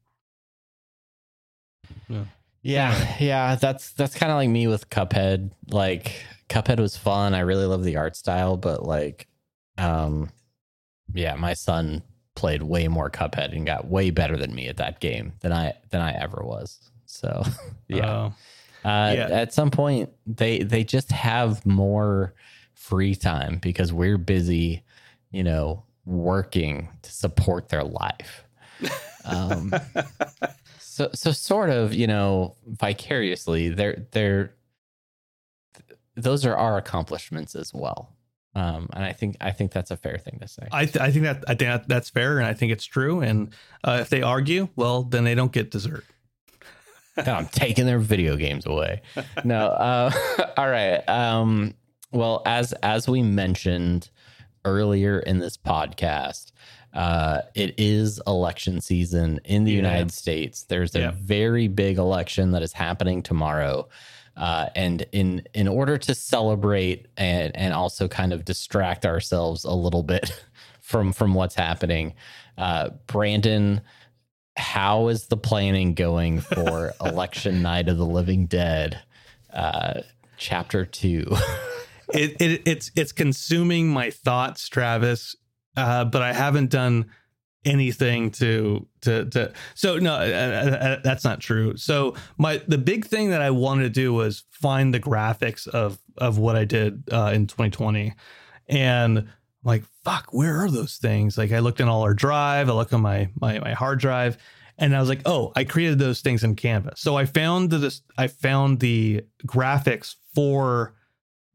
Yeah. Yeah, yeah, that's that's kind of like me with Cuphead. Like Cuphead was fun. I really love the art style, but like, um, yeah, my son played way more Cuphead and got way better than me at that game than I than I ever was. So yeah, Uh, uh, yeah. at some point they they just have more free time because we're busy, you know, working to support their life. Um, so so sort of, you know, vicariously, they're they're those are our accomplishments as well. Um, and I think I think that's a fair thing to say. I th- I think that I think that that's fair, and I think it's true. And uh, if they argue, well, then they don't get dessert. I'm taking their video games away. No. Uh, all right. Um, well, as as we mentioned earlier in this podcast, uh, it is election season in the Yeah. United States. There's a Yeah. very big election that is happening tomorrow. Uh, and in in order to celebrate and, and also kind of distract ourselves a little bit from from what's happening, uh, Brandon, how is the planning going for Election Night of the Living Dead, uh, Chapter Two? it, it it's it's consuming my thoughts, Travis. Uh, but I haven't done anything to to to so no uh, uh, that's not true. So my the big thing that I wanted to do was find the graphics of of what I did uh in twenty twenty, and I'm like, fuck, where are those things? Like, I looked in all our drive, I looked on my my my hard drive, and I was like, oh, I created those things in Canva. So I found this I found the graphics for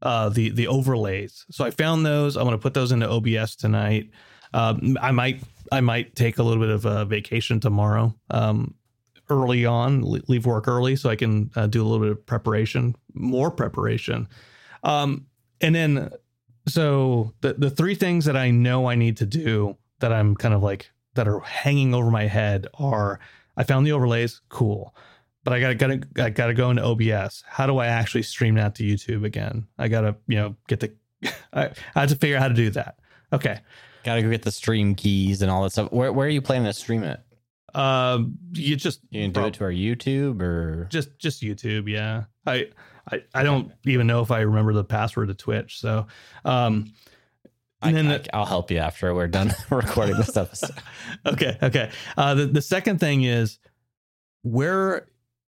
uh, the the overlays. So I found those. I'm going to put those into O B S tonight. Um, I might I might take a little bit of a vacation tomorrow, um, early on, leave work early so I can uh, do a little bit of preparation, more preparation. Um, and then, so the, the three things that I know I need to do that I'm kind of like, that are hanging over my head are, I found the overlays, cool. But I gotta, gotta, I gotta go into O B S. How do I actually stream that to YouTube again? I gotta, you know, get the, I, I have to figure out how to do that. Okay. Gotta go get the stream keys and all that stuff. Where, where are you planning to stream it? Um, you just, You can do bro, it to our YouTube or just, just YouTube. Yeah. I, I, I don't even know if I remember the password to Twitch. So, um, I, and then I, the, I'll help you after we're done recording this episode. okay. Okay. Uh, the, the second thing is where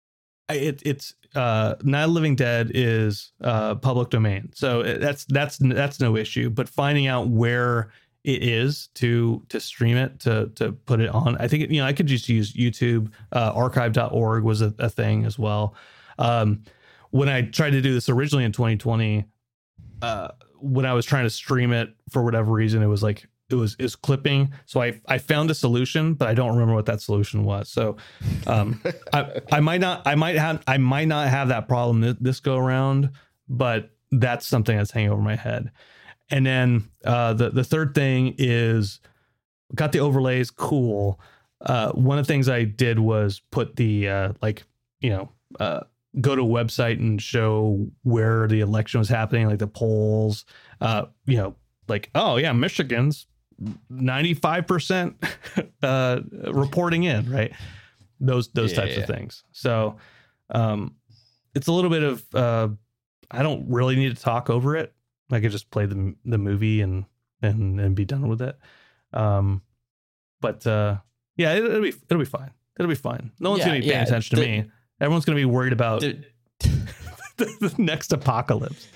it, it's, uh, Night of the Living Dead is, uh, public domain. So that's, that's, that's no issue, but finding out where it is to, to stream it, to, to put it on, I think, you know, I could just use YouTube. uh, archive dot org was a, a thing as well. Um, when I tried to do this originally in twenty twenty, uh, when I was trying to stream it for whatever reason, it was like, it was, is clipping. So I, I found a solution, but I don't remember what that solution was. So, um, I, I might not, I might have, I might not have that problem this, this go around, but that's something that's hanging over my head. And then, uh, the, the third thing is got the overlays. Cool. Uh, one of the things I did was put the, uh, like, you know, uh, go to a website and show where the election was happening, like the polls, uh, you know, like, oh yeah, Michigan's ninety-five percent uh, reporting in, right? Those, those Yeah, types yeah. of things. So um, it's a little bit of, uh, I don't really need to talk over it. I could just play the the movie and, and, and be done with it. Um, but uh, yeah, it, it'll be, it'll be fine. It'll be fine. No one's Yeah, going to be paying yeah, attention to the- me. Everyone's going to be worried about D- the, the next apocalypse.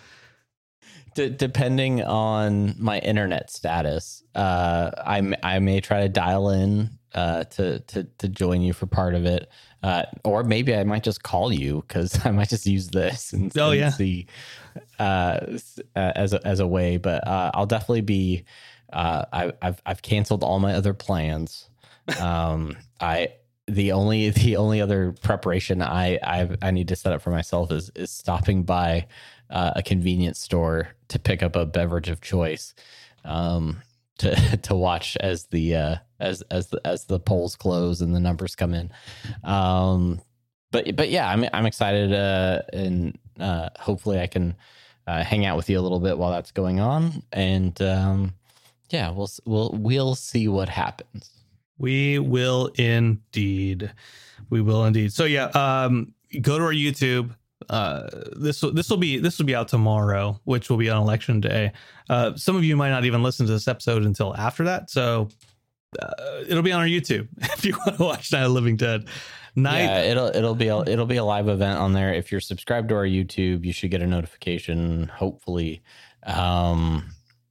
D- depending on my internet status, uh, I m- I may try to dial in uh, to to to join you for part of it, uh, or maybe I might just call you because I might just use this and, Oh, and yeah. see uh, s- uh, as a, as a way. But uh, I'll definitely be. Uh, I, I've I've canceled all my other plans. Um, I. The only the only other preparation I I've, I need to set up for myself is is stopping by uh, a convenience store to pick up a beverage of choice, um, to to watch as the uh, as as the, as the polls close and the numbers come in. Um, but but yeah, I'm I'm excited, uh, and uh, hopefully I can uh, hang out with you a little bit while that's going on, and um, yeah, we'll we'll we'll see what happens. We will indeed. We will indeed. So yeah, um, go to our YouTube. Uh, this will this will be this will be out tomorrow, which will be on election day. Uh, some of you might not even listen to this episode until after that, so uh, it'll be on our YouTube if you want to watch Night of the Living Dead. Night. Yeah, it'll it'll be a, it'll be a live event on there. If you're subscribed to our YouTube, you should get a notification. Hopefully. Um,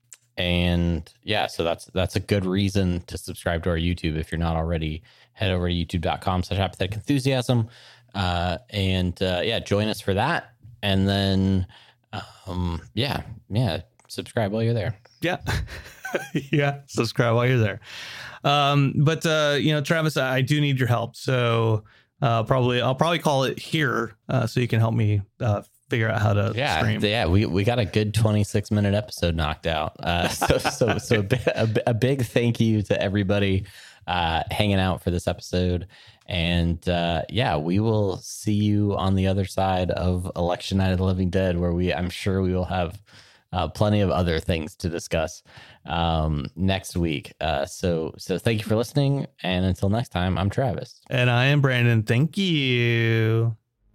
And yeah, so that's that's a good reason to subscribe to our YouTube. If you're not already, head over to youtube.com slash apathetic enthusiasm. Uh, and uh, yeah, join us for that. And then, um, yeah, yeah, subscribe while you're there. Yeah. Yeah. Subscribe while you're there. Um, but, uh, you know, Travis, I do need your help. So uh, probably I'll probably call it here uh, so you can help me uh, figure out how to Yeah, stream. yeah, we, we got a good twenty-six minute episode knocked out. Uh, so so so a, bi- a, bi- a big thank you to everybody uh, hanging out for this episode. And uh, yeah, we will see you on the other side of Election Night of the Living Dead, where we I'm sure we will have uh, plenty of other things to discuss um, next week. Uh, so so thank you for listening, and until next time, I'm Travis. And I am Brandon. Thank you.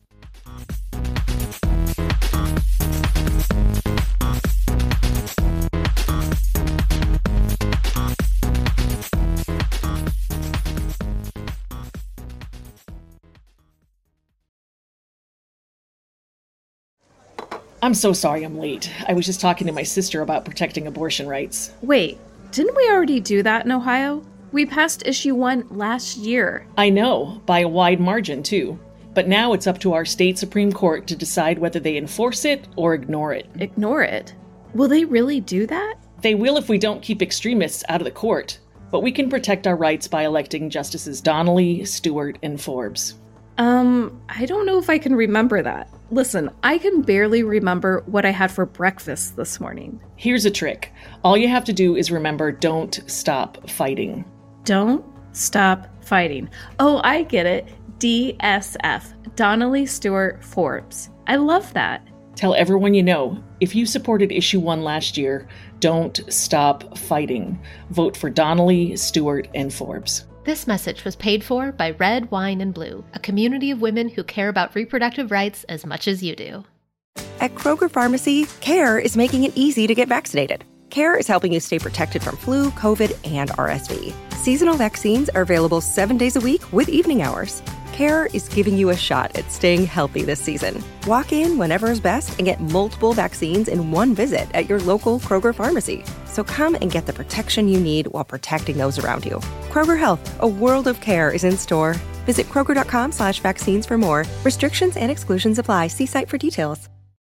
I'm so sorry I'm late. I was just talking to my sister about protecting abortion rights. Wait, didn't we already do that in Ohio? We passed issue one last year. I know, by a wide margin, too. But now it's up to our state Supreme Court to decide whether they enforce it or ignore it. Ignore it? Will they really do that? They will if we don't keep extremists out of the court. But we can protect our rights by electing Justices Donnelly, Stewart, and Forbes. Um, I don't know if I can remember that. Listen, I can barely remember what I had for breakfast this morning. Here's a trick. All you have to do is remember, don't stop fighting. Don't stop fighting. Oh, I get it. D S F, Donnelly, Stewart, Forbes. I love that. Tell everyone you know, if you supported issue one last year, don't stop fighting. Vote for Donnelly, Stewart, and Forbes. This message was paid for by Red, Wine, and Blue, a community of women who care about reproductive rights as much as you do. At Kroger Pharmacy, CARE is making it easy to get vaccinated. CARE is helping you stay protected from flu, COVID, and R S V. Seasonal vaccines are available seven days a week with evening hours. CARE is giving you a shot at staying healthy this season. Walk in whenever is best and get multiple vaccines in one visit at your local Kroger pharmacy. So come and get the protection you need while protecting those around you. Kroger Health, a world of care, is in store. Visit Kroger.com slash vaccines for more. Restrictions and exclusions apply. See site for details.